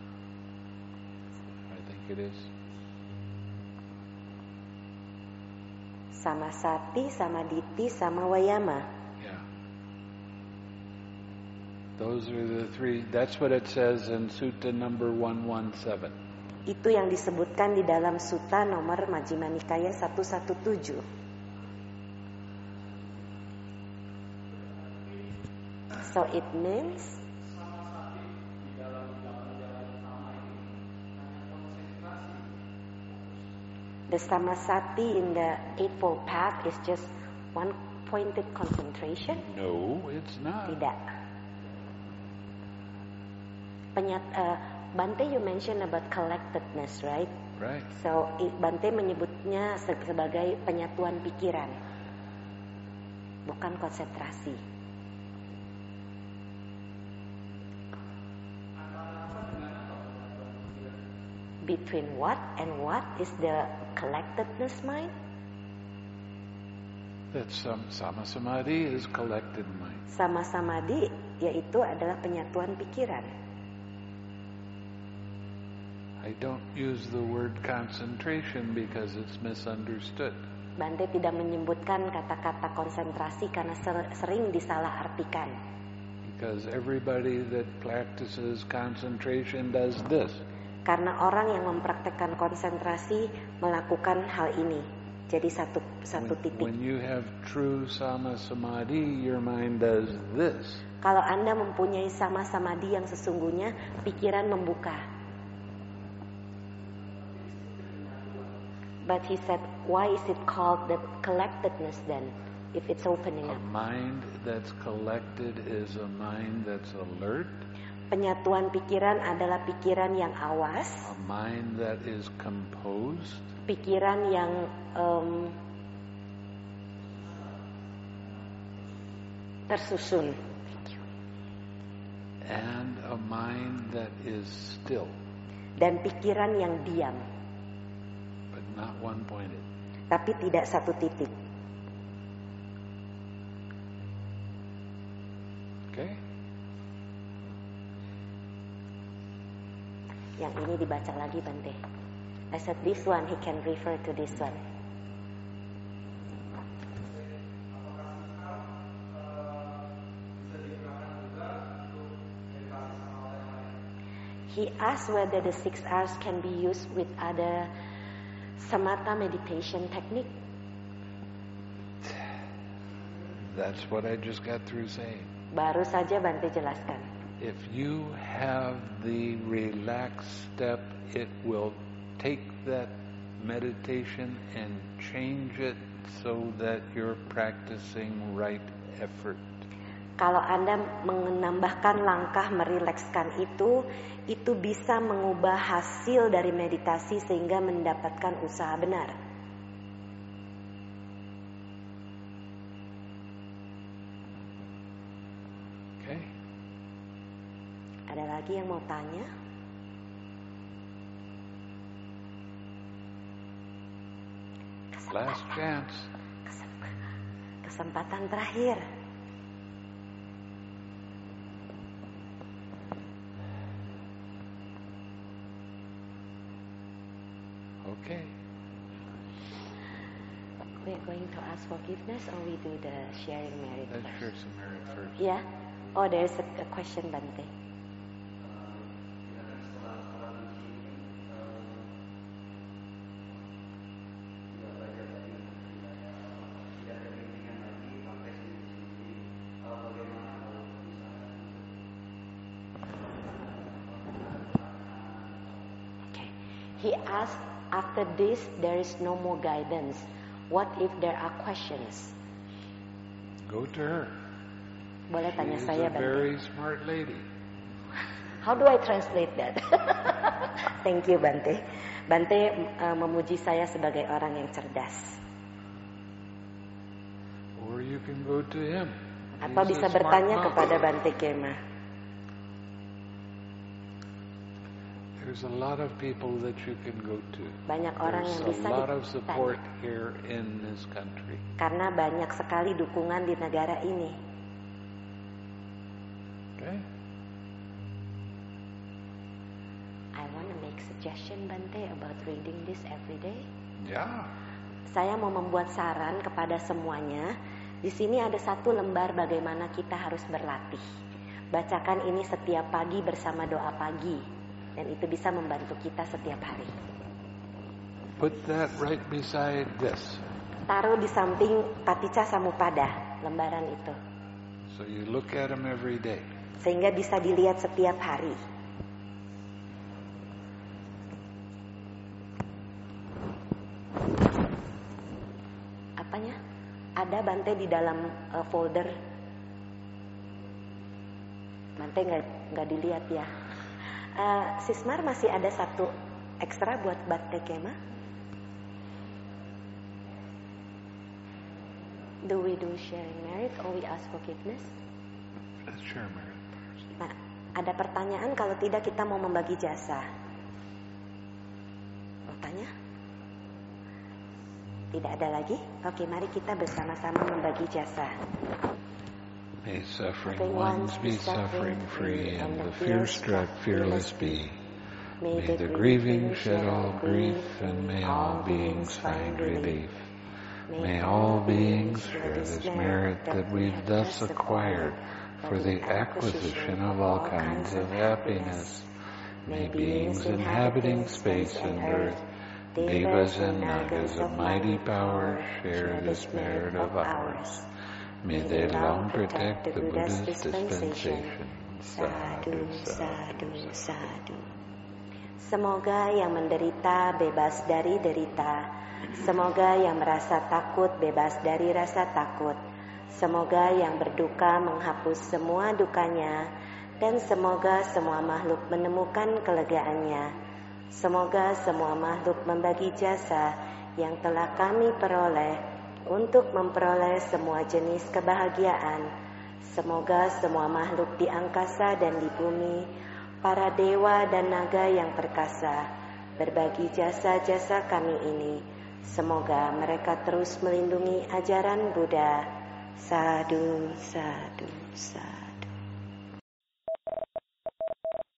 I think it is. Samasati, samaditi, sama wayama. Yeah. Those are the three. That's what it says in Sutta number one seventeen. Itu yang disebutkan di dalam sutta nomor Majjhima Nikaya seratus tujuh belas. So it means the samasati in the Eightfold Path is just one pointed concentration? No, it's not. Tidak. Penyat, uh, Bante, you mentioned about collectedness, right? Right. So Bante menyebutnya sebagai penyatuan pikiran, bukan konsentrasi. Between what and what is the collectedness mind? That some sama samadhi is collected mind. Sama samadhi yaitu adalah penyatuan pikiran. I don't use the word concentration because it's misunderstood. Bante tidak menyebutkan kata-kata konsentrasi karena ser- sering disalahartikan. Because everybody that practices concentration does this. Karena orang yang mempraktekkan konsentrasi melakukan hal ini. Jadi satu satu when, titik. When you have true sama samadhi, your mind does this. Kalau Anda mempunyai sama samadhi yang sesungguhnya, pikiran membuka. But he said, why is it called the collectedness then, if it's opening A up? mind that's collected is a mind that's alert. Penyatuan pikiran adalah pikiran yang awas. A mind that is composed. Pikiran yang um, tersusun. And a mind that is still. Dan pikiran yang diam. But not one-pointed. Tapi tidak satu titik. Okay? Yang ini dibaca lagi Bante. I said this one, he can refer to this one. He asked whether the six R's can be used with other samatha meditation technique. That's what I just got through saying. Baru saja Bante jelaskan. If you have the relaxed step, it will take that meditation and change it so that you're practicing right effort. Kalau Anda menambahkan langkah merilekskan itu, itu bisa mengubah hasil dari meditasi sehingga mendapatkan usaha benar. Okay. Ada lagi yang mau tanya? Last chance. Kesempatan terakhir. Okay. We're going to ask forgiveness or we do the sharing merit Let's first? share some merit first. Yeah? Oh, there's a, a question, Bante. He asked, after this, there is no more guidance. What if there are questions? Go to her. Boleh tanya She's saya, a Bante. very smart lady. How do I translate that? Thank you, Bante. Bante uh, memuji saya sebagai orang yang cerdas. Or you can go to him. Atau He's bisa a smart bertanya monk. kepada Bante Kema. There's a lot of people that you can go to. Banyak orang There's yang bisa a lot of support ditanya. here in this country. Karena banyak sekali dukungan di negara ini. Okay? I want to make suggestion, Bante, about reading this every day. Yeah. Saya mau membuat saran kepada semuanya. Di sini ada satu lembar bagaimana kita harus berlatih. Bacakan ini setiap pagi bersama doa pagi. Dan itu bisa membantu kita setiap hari. Put that right beside this. Taruh di samping Paticca Samuppada, lembaran itu. So you look at them every day. Sehingga bisa dilihat setiap hari. Apanya? Ada Bante di dalam uh, folder. Bante nggak nggak dilihat ya. Uh, Sismar masih ada satu ekstra buat Bante Kema. Do we do sharing merit or we ask forgiveness? Let's share merit first. Nah, ada pertanyaan, kalau tidak kita mau membagi jasa. Mau tanya? Tidak ada lagi? Oke, mari kita bersama-sama membagi jasa. May suffering ones be suffering free, and the fear-struck fearless be. May the grieving shed all grief, and may all beings find relief. May all beings share this merit that we've thus acquired for the acquisition of all kinds of happiness. May beings inhabiting space and earth, devas and nagas of mighty power, share this merit of ours. May they long protect the Buddha's dispensation. Sadhu, sadhu, sadhu. Semoga yang menderita bebas dari derita. Semoga yang merasa takut bebas dari rasa takut. Semoga yang berduka menghapus semua dukanya. Dan semoga semua makhluk menemukan kelegaannya. Semoga semua makhluk membagi jasa yang telah kami peroleh untuk memperoleh semua jenis kebahagiaan. Semoga semua makhluk di angkasa dan di bumi, para dewa dan naga yang perkasa, berbagi jasa-jasa kami ini. Semoga mereka terus melindungi ajaran Buddha. Sadhu, sadhu, sadhu.